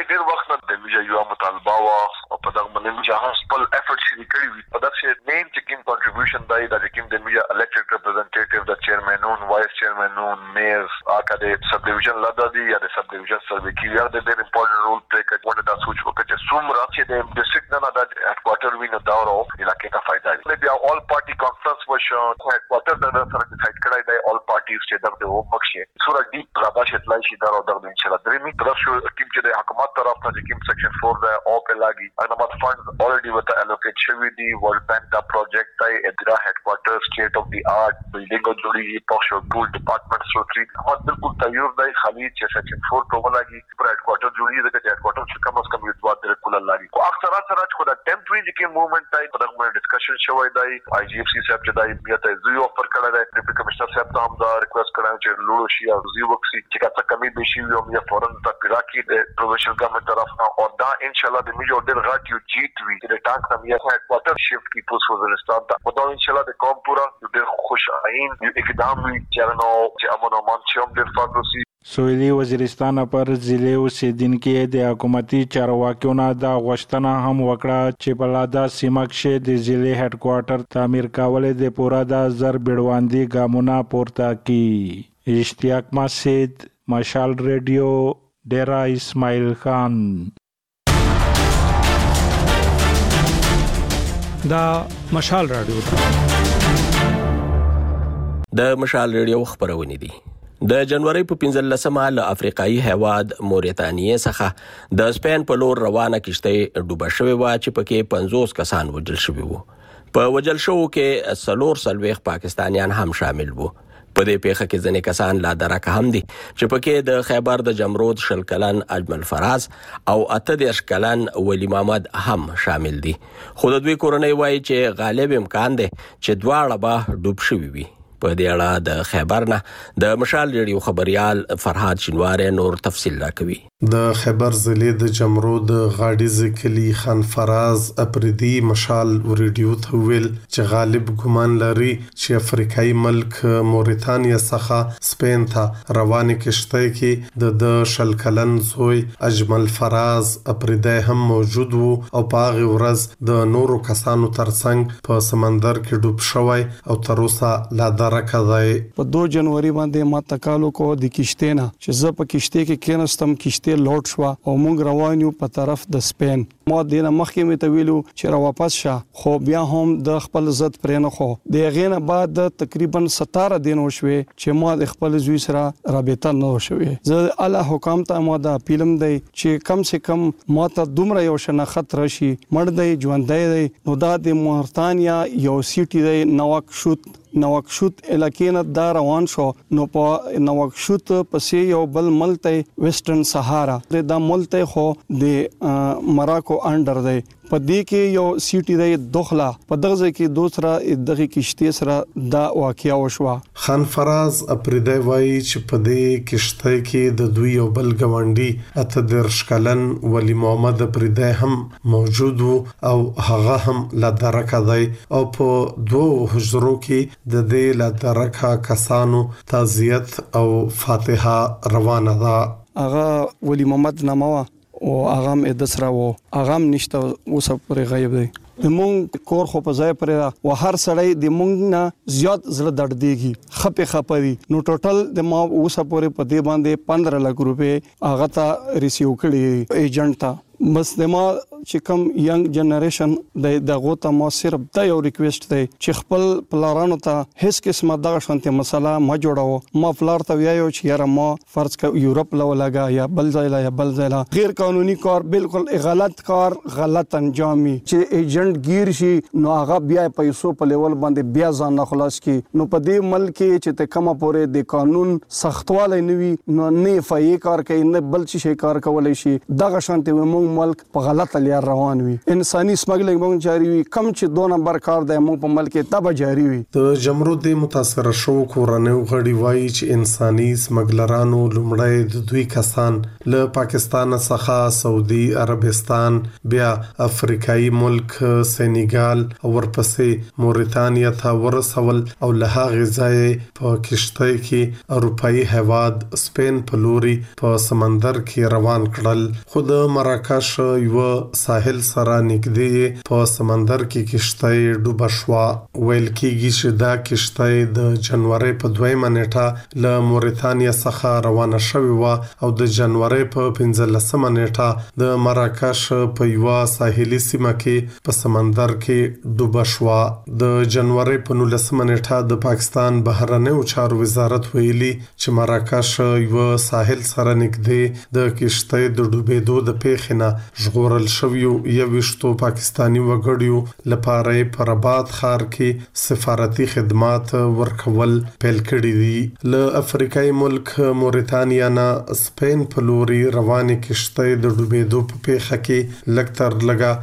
[SPEAKER 18] یو مطالبه او په دغه باندې چې خپل افورټ شي کړی وي په دغه مین چې کوم کنټریبیوشن دی د کوم د میډیا الیکټډ ریپرزنټیټیو د چیرمنون وایس چیرمنون میئر اکا د سب ډیویژن لادا دی یا د سب ډیویژن سروي کې یا د ډېر امپورټنت رول پلی کوي ونه دا سوچ وکړي چې څومره چې د ډیسټریکټ نه د هډ کوارټر وینو دا ورو علاقې ته فائدہ دی بیا اول پارټي کانفرنس وشو هډ کوارټر د سره ډیسایډ کړای دی اول پارټیز چې د وبخښي سورا ډیپ رادا شتلای شي دا او د ان شاء الله درې طرف شو کوم چې د حکومت طرف ته کوم سیکشن 4 د او په لاګي انمات فند already with the allocate شوی دی World Bank دا پروجیکټ دی ادرا هډ کوارټر سټیټ اف دی آرټ بلډینګ جوړیږي پښو ټول ډپارټمنټ سوتري او بالکل تیار دی خالي چې سیکشن 4 په لاګي پر هډ کوارټر جوړیږي د هډ کوارټر چې کم از کم یو دوه درې کول لاګي او اکثر سره چې د ټمپرری کې موومېنټ دی په دغه ډسکشن شوی دی آی جی اف سی صاحب چې دی بیا ته زیو افر کړی دی ډیپټي کمشنر صاحب ته هم دا ریکوست کړی چې لوړ شي او زیو وکسي چې کاڅه کمی به شي یو یا فورن ته پیراکی د پرووینشل ګورنمنت طرف نه او دا ان شاء الله د میجر ډیر غاټ یو جیټ وی د ټانک نم یې هډ کوارټر شفت کی پوس وزیرستان ته او دا ان شاء الله د کوم پورا ډیر خوش عین یو اقدام وی چې نو چې امن او امان چې هم ډیر فاروسی.
[SPEAKER 15] سویلي وزیرستان پر ضلع اوسیدونکو د حکومتي چارواکیو نه دا غوښتنه هم وکړه چې په لادا سیمه کې د ضلع هډ کوارټر تعمیر کول د پورا د زر بیړواندي ګامونه پورته کی. اشتیاق مسید مشال ریډیو ډیرا اسماعیل خان.
[SPEAKER 19] دا مشال رادیو
[SPEAKER 1] د مشال ریډیو خبرونه دي. د جنوري په 15مه له افریقایي هیواد موريتانیې څخه د سپین په لور روانه کشته ډوبه شوې و چې پکې 50 کسان وژل شوي وو. په وژل شوو کې 43 پاکستانیان هم شامل وو. په دې پیښه کې ځینې کسان لا درکه هم دي چې پکې د خیبر د جمرود 20 کلن اجمل فراز او 18 کلن ولی محمد هم شامل دي. خو د دوی کورنۍ وایي چې غالب امکان دی چې دواړه به ډوب شوي وي. په دې اړه د خیبر نه د مشال ریډیو خبريال فرهاد شینواره نور تفصیل راکوي.
[SPEAKER 19] د خیبر ضلع د جمرود غاډیز کلی خان فراز اپریدي مشال ریډیو ته ویل چې غالب ګمان لري چې افریقایي ملک موريتانیا څخه سپین ته روانه کشته کې د 20 کلن زوی اجمل فراز اپریدي هم موجود وو او په هغه ورځ د نورو کسانو ترڅنګ په سمندر کې ډوب شوی او تر اوسه لا
[SPEAKER 20] په 2 جنوري باندې ما تکالو کو د کشته نه چې زه په کشته کې کېنستم کشته لوټ شو او موږ روان یو په طرف د سپین. ما دینه مخکې مې ته ویلو چې را واپس شه خو بیا هم د خپل عزت پرې نه خو د غینه بعد تقریبا 17 دین وشوي چې ما د خپل زوی سره رابطه نه وشوي. زه الله حکام ته ما د فلم دی چې کم سے کم ما ته دومره یو شناخت راشي مړ دی ژوند دی نو دا د موريتانیا یو سیټي دی نواکشوط علاقې نه دا روان شو. نو په نواکشوط پسې یو بل ملک ویسټرن صحارا دا ملک خو د مراکو انډر دی. په دې کې یو سیټي دی دخلا په دغه کې دوسرا دغه کشته سره دا واقعیا وشو.
[SPEAKER 19] خان فراز اپریدي وایي چې په دې کشته کې د دوی یو بل ګوندي 18 کلن ولی محمد اپریدي هم موجود وو او هغه هم لا درکه دی او په 2 حجرو کې د دې لا درکه کسانو تعزیت او فاتحه روانه ده.
[SPEAKER 20] هغه ولی محمد نامه او اغام ادسرا وو اغام نشته اوس پر غیب دی. د مونږ کور خو په ځای پرې او هر سړی د مونږ نه زیات زړه درد دیږي خپې دی. نو ټوټل د ما اوس پورې په دې باندې 15 لک روپے هغه ته ریسیو کړی ایجنټ ته. بس د ما چې کوم ینګ جنریشن د غوته ما صرف دا یو ریکوست دی چې خپل پلارانو ته هیڅ قسمه دغه شانتي مسله ما جوړاو. ما پلار ته ویایو چې یاره ما فرض ک یورپ لولاګه یا بل ځای غیر قانوني کار بالکل غلط کار غلط انجامي چې ایجنټ گیر شي نو هغه بیا پیسو په لیول باندې بیا ځان نه خلاص کی. نو په دې ملک چې ته کومه پورې د قانون سختواله نوي نو نه فایي کار کوي نه بل شي کار کولای شي. دغه شانتي مونږ ملک په غلطه لار روان وي. انساني سمګلینګ مونږ جاری وي کم چې 2 نمبر کار دی مونږ په ملک تبه جاری وي.
[SPEAKER 19] د جمرود متاثر شو کورنۍ غړي وایي چې انساني سمګلرانو لومړی د دوی کسان له پاکستان څخه سعودي عربستان بیا افریقایي ملک سنیګال او ورپسې موريتانیا ته ورسول او له هغه ځای په کشته کې اروپאי هیواد سپین په لوري په سمندر کې روان کړل. خود مراکش یو ساحل سره نږدې په سمندر کې کشته ډوبه شو. ویل کېږي چې دا کشته د جنوري په 2 نیټه له موريتانیا څخه روانه شوې و او د جنوري په 15 نیټه د مراکش په یو ساحلي سیمه کې په سمندر کې ډوبه شو. د جنوري په 19 نیټه د پاکستان بهرنیو چارو وزارت ویلي چې مراکش یو ساحل سره نږدې د کشته د ډوبېدو د پیښې ژغورل شویو 21 پاکستانی وګړیو لپاره په رباط ښار کې سفارتي خدمات ورکول پیل کړي دي. له افریقایي ملک موريتانیا نه سپین په لوري روانه کشته د ډوبېدو په پیښه کې لکتر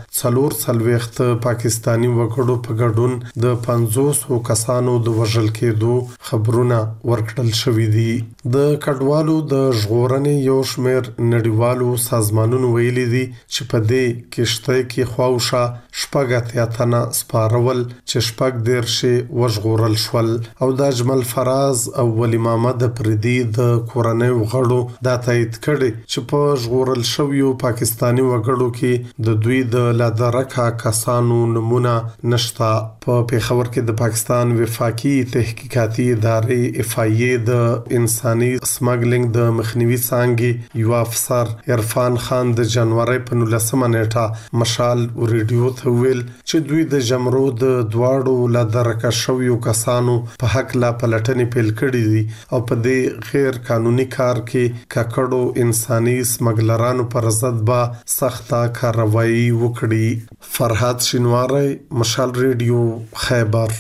[SPEAKER 19] لګا 4 پاکستانی وګړو په ګډون د 500 کسانو د وژل کېدو خبرونه ورکړل شوې دي. د کډوالو د ژغورنې یو شمېر نړیوالو سازمانونو ویلي دي چې په دې کشته کې خواوشا شپږ تنه سپارول چې شپږ دیرشي وژغورل شول او د اجمل فراز او ولی محمد اپریدي د کورنۍ غړو دا تایید کړي چې په ژغورل شویو پاکستانی وګړو کې د دوی د لادرکه کسانو نمونه نشتا. په پیښور کې د پاکستان وفاقي تحقیقاتي ادارې FIA د انساني سمګلینګ د مخنیوي څانګې یو افسر عرفان خان د جنوري په 19 نیټه مشال ریډیو ته ویل چې دوی د جمرو د دواړو لا درکه شویو کسانو په حق لا پلټنې پیل کړې دي او په دې غیر قانوني کار کې ککړو انساني سمګلرانو پر ضد با سخته کاروایی وکړي. فرحات شینواری، مشال ریډیو، خیبر.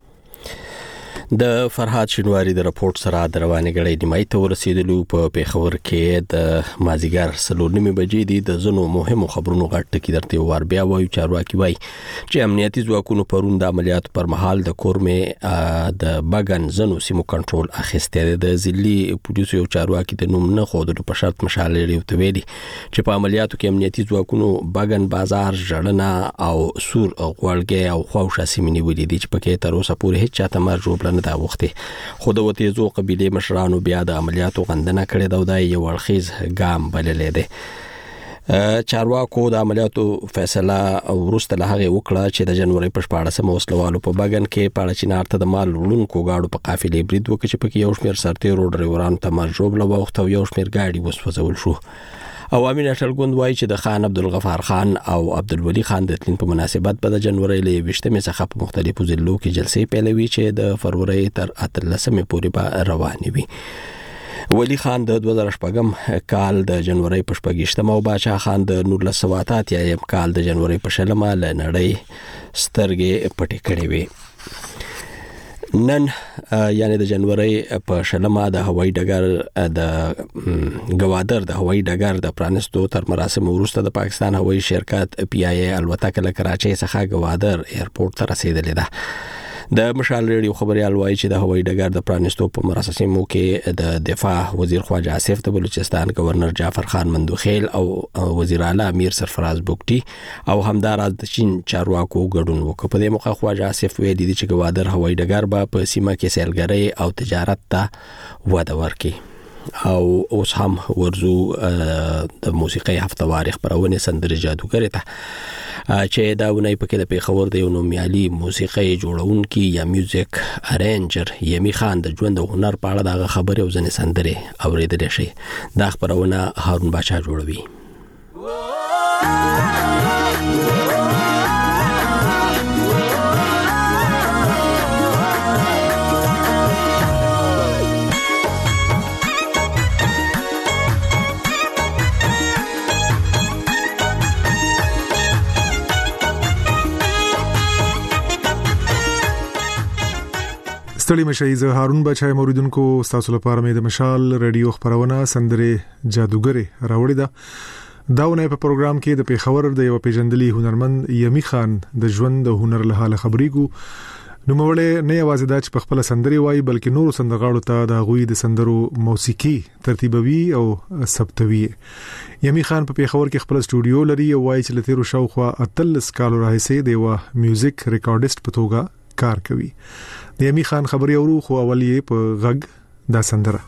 [SPEAKER 1] د فرحات شینواری د راپورټ سره د روانې غړې نیمای ته ورسېدلو. په پیښور کې د مازیګر 4:30 بجې دي د زنو مهمو خبرونو غټ ټکی درته ور بیا وایو. چارواکي وایي چې امنیتي ځواکونو پرون د عملیاتو پر مهال د کورمې د بغن زنو سیمو کنټرول اخیسته. د ځلي پولیسو یو چارواکي د نوم نه خودلو په شرط مشال لري ته ویلي چې په عملیاتو کې امنیتي ځواکونو بغن بازار جړنه او سور غوړګي او خوښه سیمې نیولې دي چې پکې تر اوسه پورې هیڅ چاته مرجوب نه دا وخته. خو د وتیزو قبيله مشرانو بیا د عملیاتو غندنه کړې دا د یو ورخیز ګام بللې ده. چارواکو د عملیاتو فیصله ورسته له هغه وکړه چې د جنوري په 14 وسلوالو په بغن کې پاړچینار ته د مال وړونکو گاډو په قافلې برید وکړي چې پکې یو شمېر سرتیرو ډرایورانو ته مرجوب له وخت او یو شمېر گاډي وسوځول شو. عوامي نېشنل ګوند وایي چې د خان عبدالغفار خان او عبدالولي خان د تلین په مناسبت په د جنوري له 20 څخه په مختلفو ضلعو کې جلسې پیلوي چې د فروری تر 13 پورې به روانې وي. ولی خان د 2014 کال د جنوري په 28 او باچا خان د 1988 کال د جنوري په 16 لنړۍ سترګې پټې کړې وي. نن یعنی د جنوري په 16 د هوایي ډګر د گوادر د هوایي ډګر د پرانستو تر مراسم وروسته د پاکستان هوایي شرکت PIA الوتکه له کراچۍ څخه گوادر ایرپورټ ته رسیدلې ده. د مشال ریډیو خبريال وایي چې د هوایي ډګر د پرانستو په مراسمو کې د دفاع وزیر خواجه آصف د بلوچستان گورنر جعفر خان مندوخیل او وزیر اعلی امیر سرفراز بوګټي او همداراز د چین چارواکو ګډون وکړ. په دې موخه خواجه آصف ویلي دي چې گوادر هوایي ډګر په سیمه کې سیلګرۍ او تجارت ته وده ورکړي. او اوس هم ورزو د موسیقي هفتوار خبرونه سندره جادوګر ته چې دا ونی پکې د پیښور د یو نومیالي موسیقي جوړونکي یا میوزیک ارینجر یمی خان د ژوند او هنر په اړه د خبرې او ځنې سندره اوریدل شي. دا خبرونه هارون بادشاه جوړوي.
[SPEAKER 21] ستړي مشي زه هارون بچای موریدونکو تاسو لپاره مې د مشال ریډیو خبرونه سندره جادوګر راوړی ده. داونه په پروګرام کې د پیښور د یو پیژندلي هنرمند یمی خان د ژوند د هنر له حاله خبرېګو. نو مولې نه یوازې دا چې په خپل سندري وایي بلکې نورو سندرغاړو ته د غوي د سندرو موسیقي ترتیبوي او ثبتوي. یمی خان په پیښور کې خپل سټوډیو لري او وایي چې لته رو شاوخوا 13 کال راهیسې د یو میوزیک ریکارډیست په توګه کار کوي. د یمی خان خبري اورو خو اولیه په غږ دا سندره.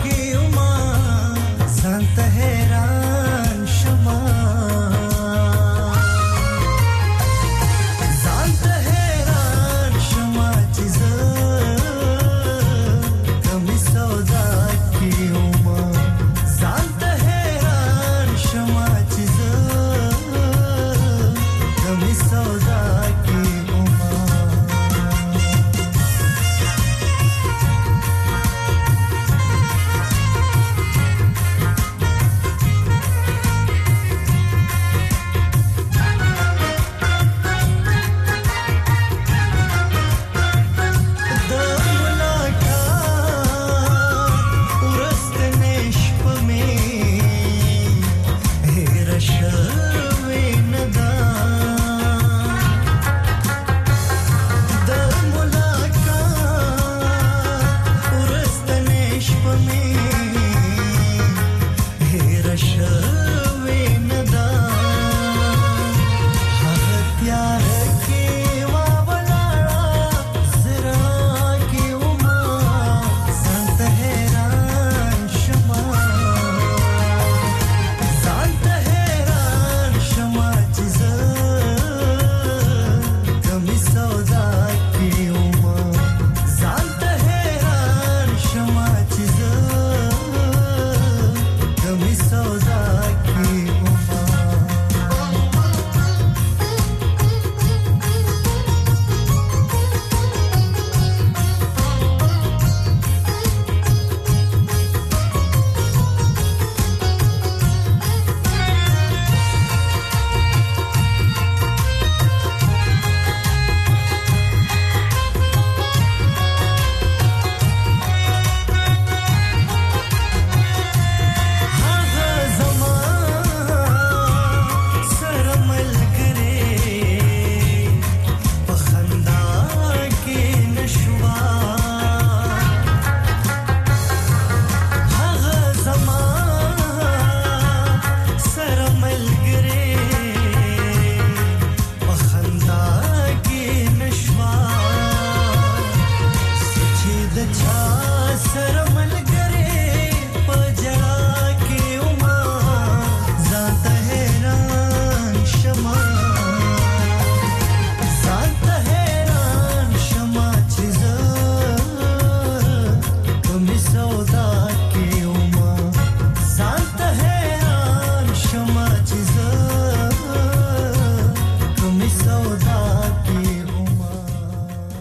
[SPEAKER 22] हैरान शमा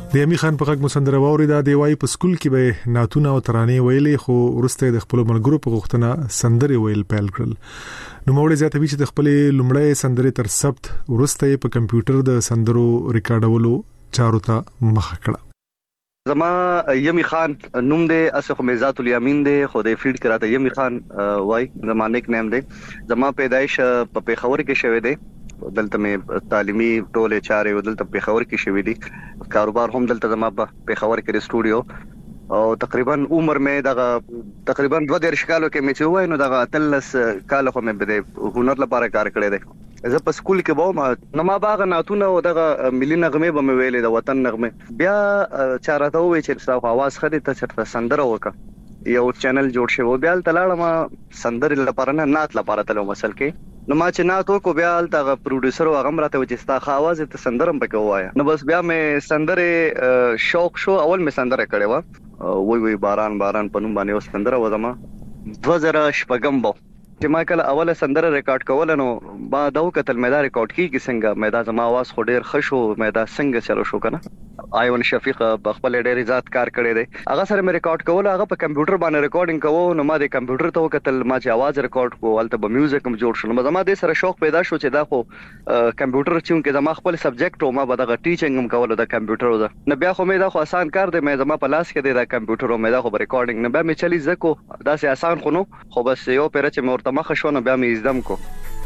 [SPEAKER 21] د یمی خان په غږ مسندره واوریدا دی وای په سکول کې به ناتونه او ترانې ویلې خو ورسته د خپل ملګرو په غوښتنه سندرې ویل پیل کړل. نو موږ زیاتوي چې د خپل لومړی سندرې تر ثبت ورسته په کمپیوټر د سندرو ریکارډولو چارو ته مخه کړه.
[SPEAKER 2] زما یمی خان نوم دی اسخ میزات الیمین دی خو د فیډ کراته یمی خان وای زما نیک نیم دی. زما پیدایش په پیښور کې شوه دی. دلته مې تعلیمي ټولې چارې دلته پیښور کې شوې دي. کاروبار هم دلته زما په پیښور کې د سټوډیو او تقریبا عمر مې دغه تقریبا 2 کالو کې مې چې وای نو دغه 13 کال خو مې د هنر لپاره کار کړی دی. زه په سکول کې وم نو ما باغ ناتونه او دغه ملي نغمه به مې ویلې د وطن نغمه بیا چارته وې چې تاسو आवाज خدي ته چرته سندره وکړه یو چینل جوړ شو بیا تلاړه ما سندره لپاره نه نات لپاره تلو مسل کې نو ما چې ناتو کو بیا تل پروډوسر او غم راته چې ستا خواز ته سندرم پکې وایا نو بس بیا مې سندره شوق شو اول مې سندره کړې و وی باران باران پنوم باندې سندره وزما 2000 بو چې ما کله اوله سندره ریکارډ کول نو با داو کتل مې دا ریکارډ کیږي څنګه مې دا زما आवाज خو ډیر خشو مې دا څنګه چلو شو کنه ایون شفیق بخپل ډیر ذات کار کړی دی هغه سره مې ریکارډ کول هغه په کمپیوټر باندې ریکارډینګ کوو نو ما د کمپیوټر ته وکتل ما چې आवाज ریکارډ کوو البته به میوزیک هم جوړ شو نو زما د سره شوق پیدا شو چې دا خو کمپیوټر چې زما خپل سبجیکټ او ما به دا ټیچینګ هم کول د کمپیوټر دا نو بیا خو مې دا خو آسان کار دی مې زما په لاس کې دی دا کمپیوټر او مې دا خو ریکارډینګ نه به مې چلی زکو دا سه آسان خو نو خو بس یو پیر چې مې ورته مخ شو نو بیا ازدم کو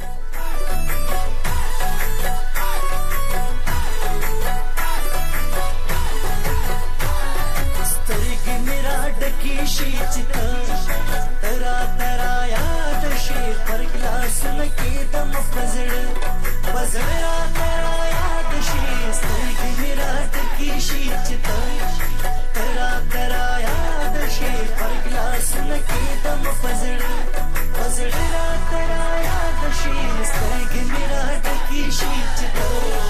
[SPEAKER 22] سترګې میرا ډکی شي چې ترا ترا یاد شي پر ګلاسونه کې د مفزړ بزړه ترا یاد شي سترګې میرا ډکی شي چې ترا ترا یاد شي پر ګلاسونه کې د مفزړ بزړه ترا یاد شي سترګې میرا ډکی شي چې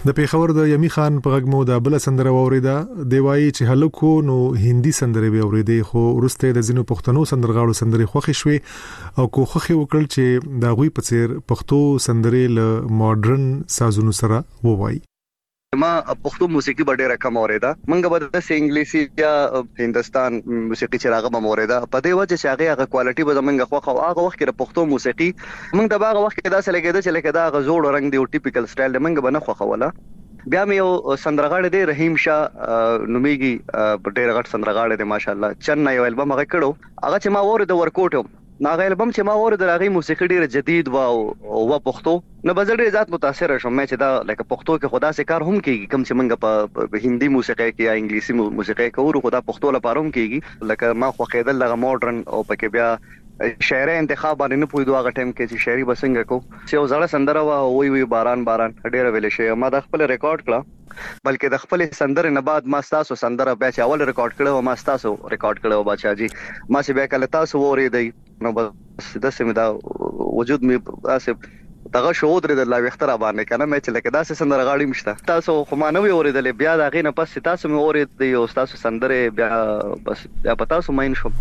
[SPEAKER 21] د پیښور د یمی خان په غږ مو د بل سندره اوریدا دی وایي چې هلکو نو هندي سندره به اوریدي خو ورسته د زینو پښتنو سندرغاړو سندري خوخي شوي او کوخه وکړل چې دا غوي په څیر پښتو سندري له ماډرن سازونو سره ووایي.
[SPEAKER 2] ما پښتو موسیقي ډېره کم اوریدا منګه به د انګلیسي یا هندستان موسیقي چې راغه به اوریدا په دې وجه چې هغه کوالټي به زمونږ خوخه او هغه وخت کې د پښتو موسیقي موږ د باغ وخت کې دا څه لګیدا چې لکه دا غزوړ رنگ دی او ټیپیکل سټایل د منګه به نه خوخه ولا بیا مې یو سندرغاړی دی رحیم شاه نومیږي ډېر غټ سندرغاړی دی ماشاءالله چنه یو البم هغه کړو هغه چې ما ورته ورکوټو ناغه البم چې ما ورته راغی موسیقي ډېر جدید او پښتو نه بزړې ذات متاثر شوم مې چې دا لکه پښتو کې خدا سي کار هم کیږي کم چې منګه په هندي موسیقي کې یا انګلیسي موسیقي کې ورو خدا پښتو لپاره هم کیږي لکه ما خو قیدل لغه ماډرن او پکې بیا شاعر انتخاب باندې نه پوي دوه ټیم کې چې شاعري بسنګ کو چې یو ځړه سندره وا وی باران ډېر ویل شي ما د خپل ریکارډ کړه بلکې د خپل سندره نه بعد ما تاسو سندره بیا چې اول ریکارډ کړو ما تاسو ریکارډ کړو بچا جی ما چې بیا کله تاسو وریدي نو بس د سیمه دا وجود می اسه دغه شو درې د لا وختره باندې کنه مې چې لکه داسې سندره غاړي مشته تاسو خو ما نه وریدل بیا دا غینه پس تاسو مې وریدي او تاسو سندره بیا بس بیا پتا سو ماین شو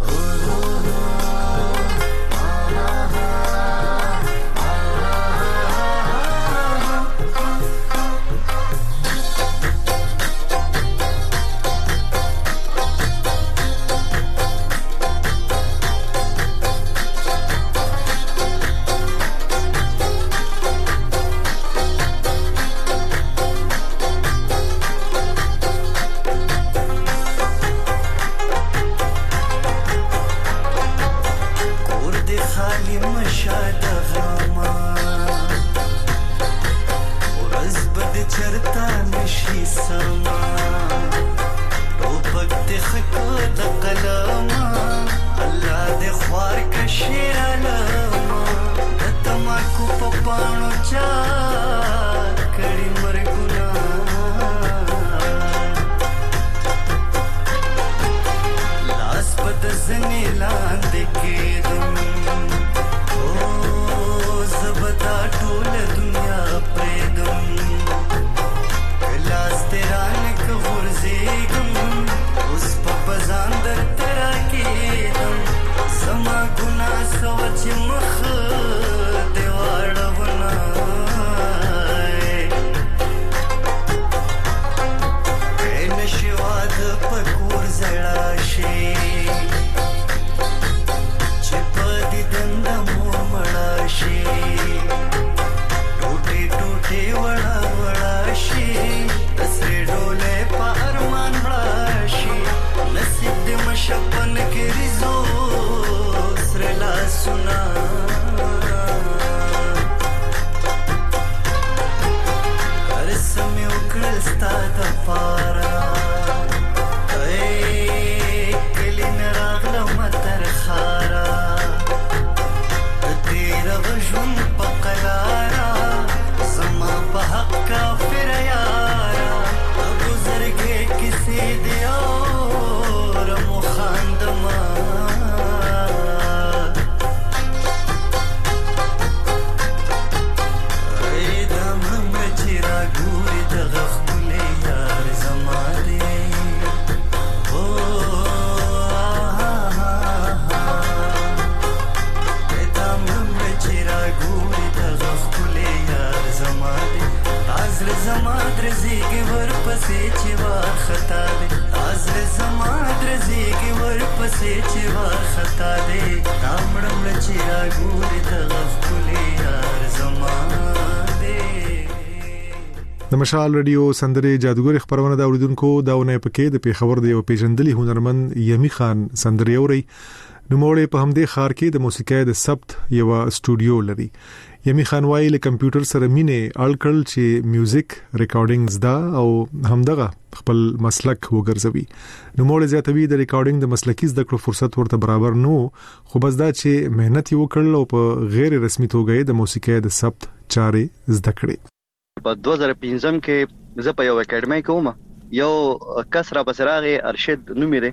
[SPEAKER 21] د مشال رادیو سندره جادوګر خبرونه دا اوریدونکو داونه پکې د پیښور د یو پیژندلي هنرمند یمی خان سندره اوري نوموړی په همدې خار کې د موسیقۍ د ثبت یو استودیو لري. یمی خان وايي له کمپیوټر سره مینه الکل چې میوزیک ریکارډینګز دا او همدغه خپل مسلک وګرځوي. نوموړی زیاتوي د ریکارډینګ د مسلکی زده کړو فرصت ورته برابر نو خو بس دا چې مهنت وکړل او په غیر رسمي توګه د موسیقۍ د ثبت چارې زده کړې.
[SPEAKER 2] په 2015 کې زه په یو اکیډمي کې وم یو کس را بسراغه ارشد نومې دی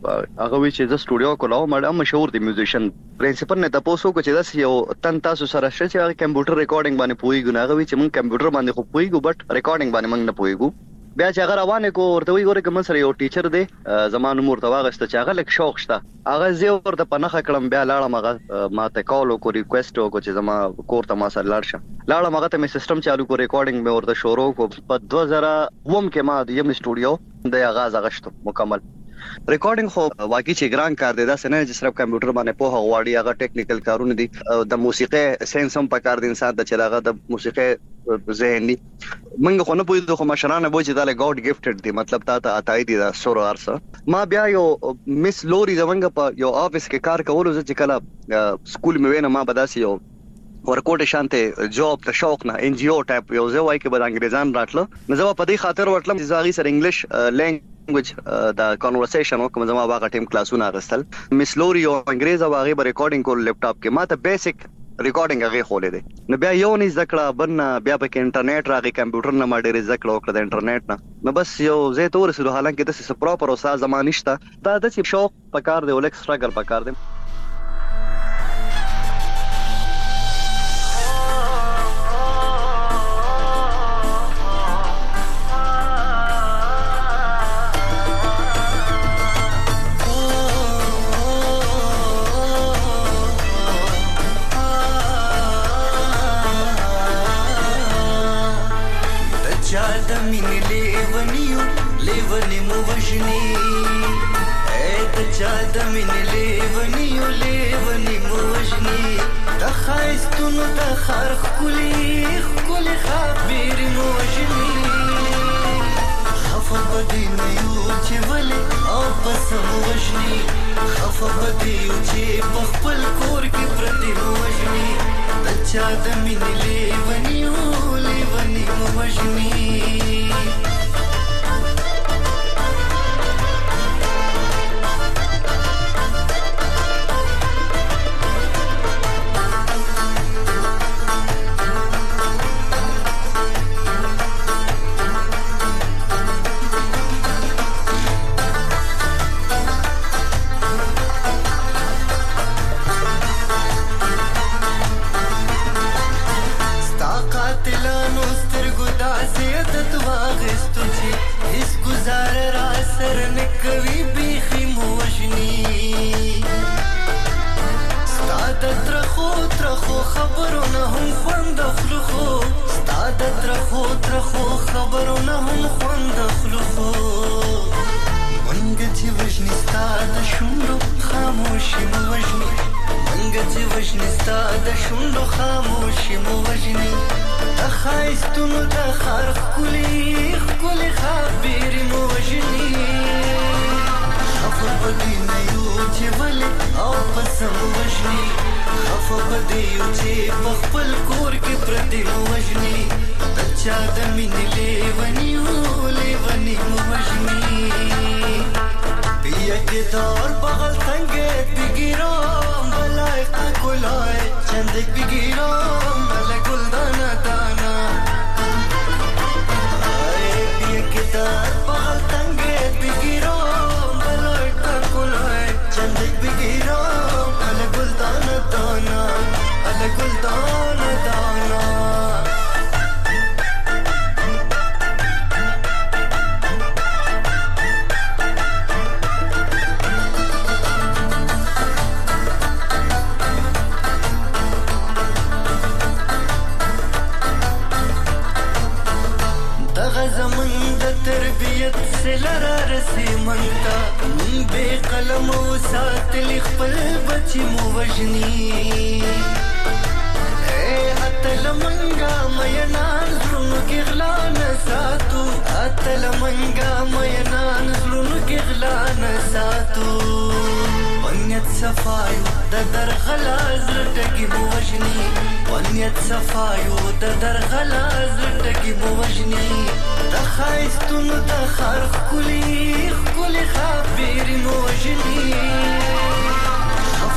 [SPEAKER 2] هغه وی چې د سټوډیو کولاو مړ مشهور دی میوزیشن پرنسپل نه تاسو کو چې داس یو تن تاسو سره شته چې کمپیوټر ریکارډینګ باندې پويګو نه غوي چې مون کمپیوټر باندې خو پويګو بټ ریکارډینګ باندې مونږ نه پويګو بیا چې هغه روانه کو ورته وی ګوره کوم سره یو ټیچر دی زمانو مور ته واغسته چې هغه لک شوق شته هغه زه ورته پنهخه کړم بیا لاړم هغه ما ته کال کو ریکوست کو چې زما کور ته ما سره لاړم هغه ته مې سیستم چالو کو ریکارډینګ مې ورته شروع کو په 2000 کې ما د یم سټوډیو د آغاز غشتو مکمل ریکارډینګ خو واقعي چې ګران کار دی دا سنه چې صرف کمپیوټر باندې په غواړي هغه ټیکنیکل کارونه دي د موسیقي ساينس هم په کار دي انسان ته چې هغه د موسیقي ذهن دي منګه خو نه پوهیږو خو مشرانه بوج چې دا ګاډ ګیفټډ دي مطلب تا ته عطای دي دا سور ارسه ما بیا یو مس لوري زمنګ په یو افیس کې کار کولو چې کله سکول مې وینم ما بداسي یو ورکوټ شانته جاب ته شوق نه ان جی او ټایپ یو ځای کې بل انګریزان راتله نو زما په دې خاطر ورتلم چې زاغي سره انګلیش لینګویج دا کانورسیشن وکم زما واغه ټیم کلاسونه غستل مس لوري او انګریزا واغه به ریکارډینګ کول لپټاپ کې ما ته بیسیک ریکارډینګ هغه خولې دي نو بیا یو نه ذکر بن بیا په انټرنیټ راغی کمپیوټر نه ما ډېر ذکر وکړ د انټرنیټ نه نو بس یو زه تور سره حالانکه د څه پراپر او ساز زمانشته دا د شوق پکار دی ولک سټرګل پکار دی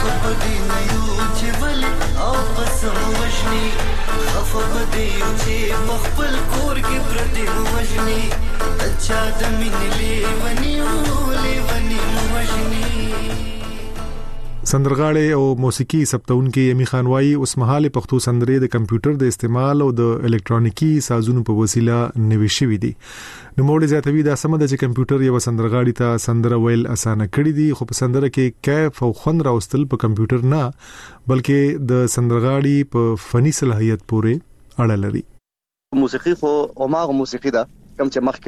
[SPEAKER 22] بدی نه یو چې ولې او قسم وژني خفه بدی یو چې په خپل کور کې پردي وژني اچھا د مینې لیونی وژني.
[SPEAKER 21] سندرغاړي او موسیقي ثبتونکو یمي خان وايي اوس مهاله پښتو سندرې د کمپیوټر د استعمال او د الکترونیکی سازونو په وسیله نوي شوې دي. نو موږ زیاتوي دا سم د کمپیوټر یو سندرغاړي ته سندره ویل اسانه کړی دي خو په سندره کې کیف او خوند راوستل په کمپیوټر نه بلکې د سندرغاړي په فني صلاحیت پورې اړه لري.
[SPEAKER 2] موسیقي خو اوماغه موسیقي ده کوم چې مخکې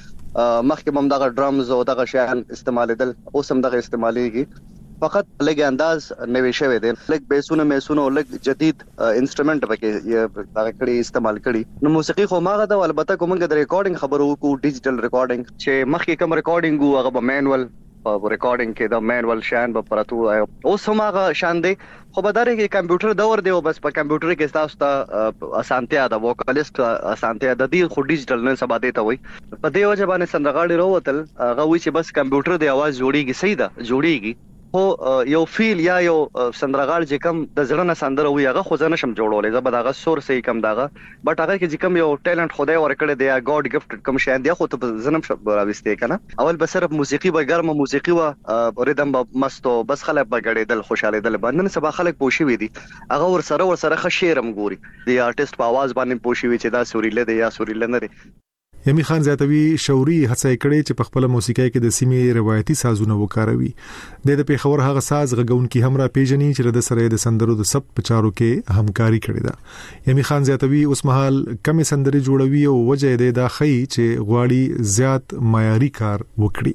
[SPEAKER 2] هم دغه ډرامز او دغه شیان استعمالیدل اوس هم دغه استعماليږي فقط لګ انداز نوي شوی دی لګ بیسونه لګ جدید انسټرومنت پکې دغه کړي استعمال کړي. نو موسیقي خو ماغه ده البته کومه د ریکارډینګ خبرو کو ډیجیټل ریکارډینګ چې مخکې کوم ریکارډینګ هغه به مانوال ریکارډینګ کې دا مانوال شان به پراتو اوس هم هغه شان دی خو به دغه کې کمپیوټر دور دی او بس په کمپیوټر کې تاسو ته اسانتیا ده ووکالیست اسانتیا د دې خو ډیجیټل نه سبا دی ته وي په دې وجه باندې سندرغاړي وروتل هغه وی چې بس کمپیوټر دی आवाज جوړیږي صحیح ده جوړیږي خو یو فیل یا یو سندرغاړ چې کم د زړه نه سندره وي هغه خو ځنه شم جوړولې زه به دغه سور صحیح کم دغه بټ هغه کې چې کم یو ټیلنت خدای ورکړي دی یا ګاډ ګفټ کم شاین دی خو ته زنم شپ راوستې کنه اول به صرف موسیقي به ګرمه موسیقي و ریدم به مستو بس خلک به غړېدل خوشاله دل باندې سبا خلک پوښي وي دي هغه ور سره خشيرم ګوري دی آرټیست په आवाज باندې پوښي وي چې دا سوريله دی یا سوريله نه دی.
[SPEAKER 21] یمي خان زیاتوي شوري هڅه کړې چې په خپل موسیقۍ کې د سیمې روایتي سازونه وکاروي. د پیښور هغه ساز غږونکي هم را پیژني چې د سره د سندرو د سب پچارو کې همکاري کړې ده. یمي خان زیاتوي اوس مهال کم سندري جوړوي او وجه دې دا خي چې غواړي زیات معیاري کار وکړي.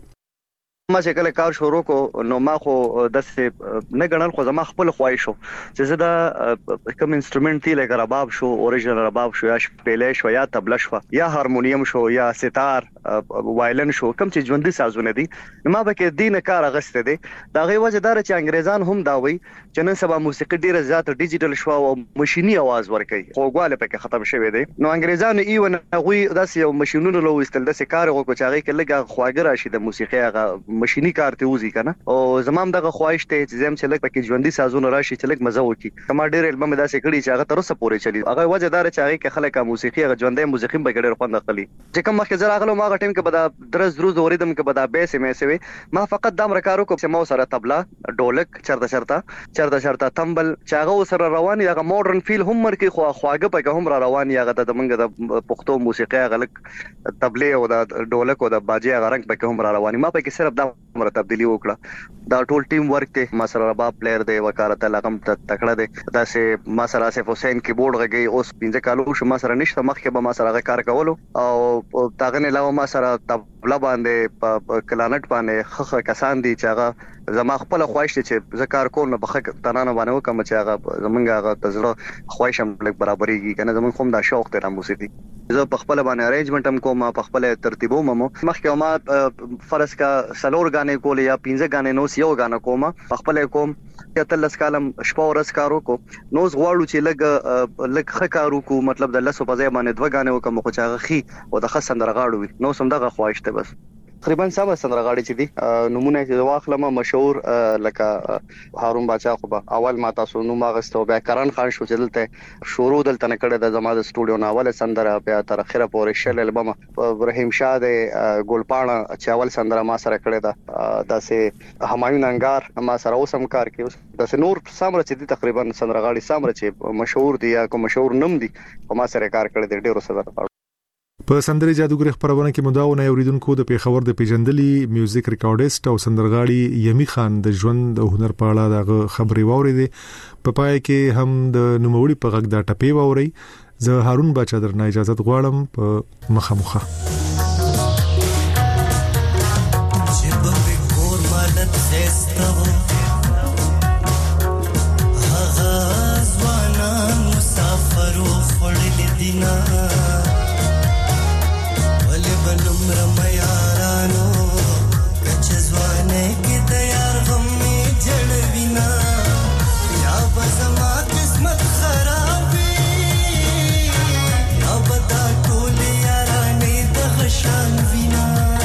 [SPEAKER 2] ما چې کله کار شروع کو نو ما خو دسه نه غنل خو زما خپل خواهش شو چې زه دا کوم انسټرومنت دی لکه رباب شو اوریجنل رباب شو یا شپېلې شو یا تبله شو یا هارمونیم شو یا ستار وایلن شو کوم چې ژوندۍ سازونه دي ما به کې دینه کار غسته دي دا غي وجه دار چې انګريزان هم دا وي چې نن سبا موسیقي ډیره زیات ډیجیټل شو او ماشيني आवाज ورکوي خو غواله پکې ختم شوی دی. نو انګريزان ایون غوي داسې یو ماشينونو لو استل داسې کار وکړي چې هغه کې لګه خواګر راشي د موسیقي هغه ماشيني کار ته وزي کنه او زمام دغه خواهش ته چې زم چې لګ پکې ژوندۍ سازونه راشي چې لګ مزه وکي کما ډېر البم داسې کړي چې هغه تر اوسه پورې چلی هغه وجه دار چې هغه کې خلک موسیقي هغه ژوندۍ موسیقي به ډېر خوند اخلي چې کوم مخکې زرا غلو ما ټیم کې بدا درز دروز اوریدم کې بدا بیس مې سوي ما فقط دام رکارو کو چې مو سره تبلا ډولک چرته تمبل چې هغه سره رواني هغه ماډرن فیل هم مرکي خواګه پکې هم را رواني هغه د منګه د پښتو موسیقي غلک تبلې او د ډولک او د باجي هغه رنگ پکې هم را رواني ما پکې صرف دا تبدیلی وکړه دا ټول ټیم ورک ته ما سره رباب پلیئر دی وکارت لغم تکړه دی دا سه ما سره اسف حسین کیبورډ غږی اوس 15 کالو شو ما سره نشته مخکې به ما سره کار کولو او تاغه نه علاوه ما سره تبلا باندې کلانټ باندې خخ کسان دي چې هغه زما خپل خواهش چې ذکر کول نه بخښ تنانه باندې وکم چې هغه زمونږه هغه تزړه خواهش هم لګ برابرېږي کنه زمون کوم دا شوق ته موسیقي زه په خپل باندې ارینجمنت هم کوم په خپل ترتیبوم مخکې ما فرض کا سلور غانې کول یا 15 غانې نو یو غانې کوم په خپل کوم یا تلس کالم شپه ورځ کارو کو نو غواړو چې لګ خکارو کو مطلب د لسو په ځای باندې دوه غانې وکم خو چې هغه خي او د خسندر غاړو نو سم دغه خواهش ته بس تقریبا سم سندرغاړي چې دي نمونه چې واخلمه مشهور لکه هارون باچا خو به اول ما تاسو نو ماغستو بیا کرن خان شو چې دلته شروع دلته نه کړه د زما د سټوډیو ناول سندره بیا تر اخره پورې شل البم ابراهيم شاه د ګلپاڼه چاول سندره ما سره کړه دا داسې همایون انګار ما سره اوسم کار کوي داسې نور سامره چې دي تقریبا سندرغاړي سامره چې مشهور دي یا کوم مشهور نوم دي ما سره کار کړی دی ډیرو سره
[SPEAKER 21] په سندري جادوګر خبرونه کې مداونه اوریدونکو د پیښور د پیجندلي میوزیک ریکارډیست او سندرغاړي یمي خان د ژوند او هنر په اړه د خبري واوریدي په پای کې هم د نوموړي په غږ د ټپې واوري زه هارون باچا درنه اجازه غواړم په مخه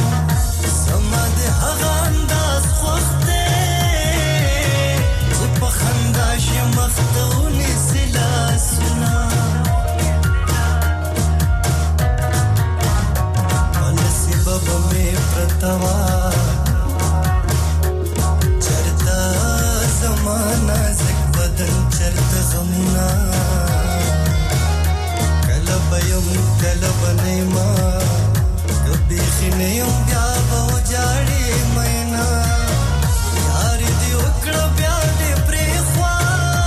[SPEAKER 22] په توا چرتا زمانہ زک بدن چرتا غمنا کلب یم کلب نیما کبھی خنیم بیا بو جاڑی مینا یار دی وکڑ بیا دی پریخوا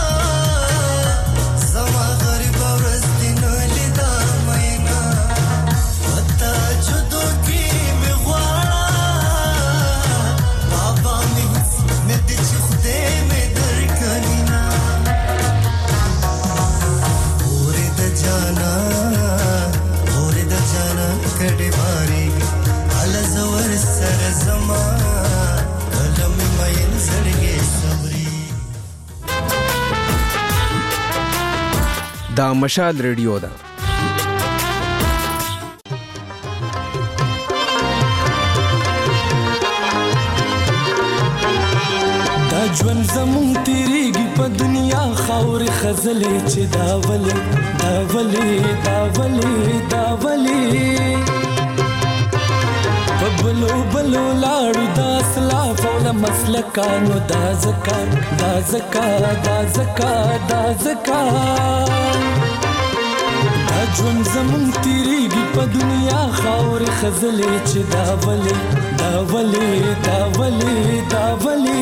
[SPEAKER 22] زما غریب ورستین لیدا مینا وتا جدو کی می غواړه بابا می مې د خدای می درکنینا اورې د جانا کډې باري ال زور سر زما کلم مې زړګي صبري
[SPEAKER 14] دا مشال ریډیو ده
[SPEAKER 22] دا ژوند زمون تیریږي په دنیا خاورې خزلې چې دا ولې بلو بلو لاړو دا سلاف او د مسلکانو دا زکا دا ژوند زمون تیریږي په دنیا خاورې خزلې چې دا ولې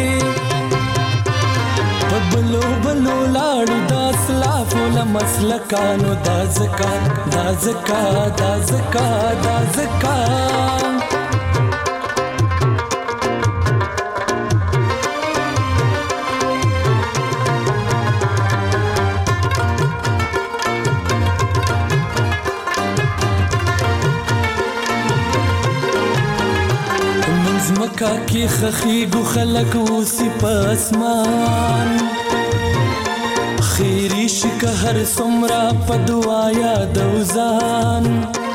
[SPEAKER 22] بلو بلو لاړو دا سلاف او د مسلکانو دا زکا مکا کی خخیگو خلق اوسی پا اسمان خیری شک هر سمرا پا دعایا دوزان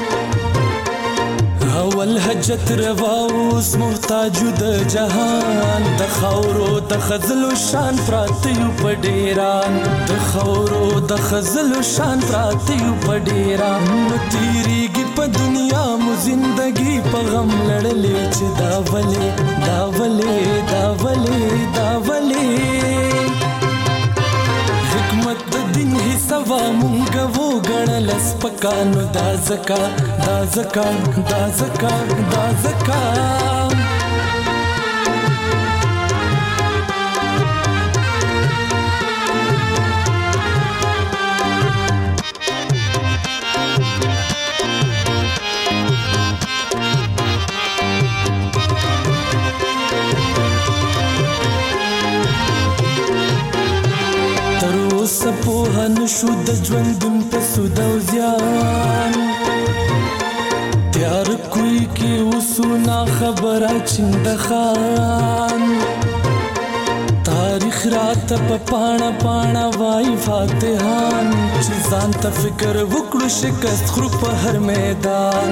[SPEAKER 22] اول حجت رواوس محتاجو د جهان د خاورو د خزلو شان پراتیو په ډیران د خاورو د خزلو شان پراتیو په ډیران نو تیریږي په دنیا مو زندگی په غم لړلې چې دا ولې حکمت د دین حسابا مونږ وو غړل سپکانو دا زکا سپوهن شو د ژوندون په سود او زیان تیار کوي کې وسونا خبره چند خان تاریخ رات په پاڼه وای فاتحان چې ځان ته فکر وکړو شکست خرو په هر میدان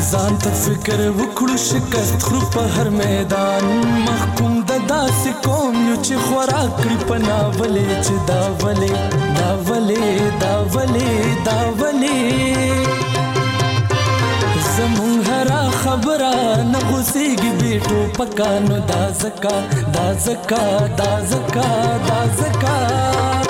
[SPEAKER 22] محکوم د داسې قوم یو چې خوراک کړي په ناولې چې دا ولې زمون هرا خبره نه غوسېږي بیٹو پکانو دا زکا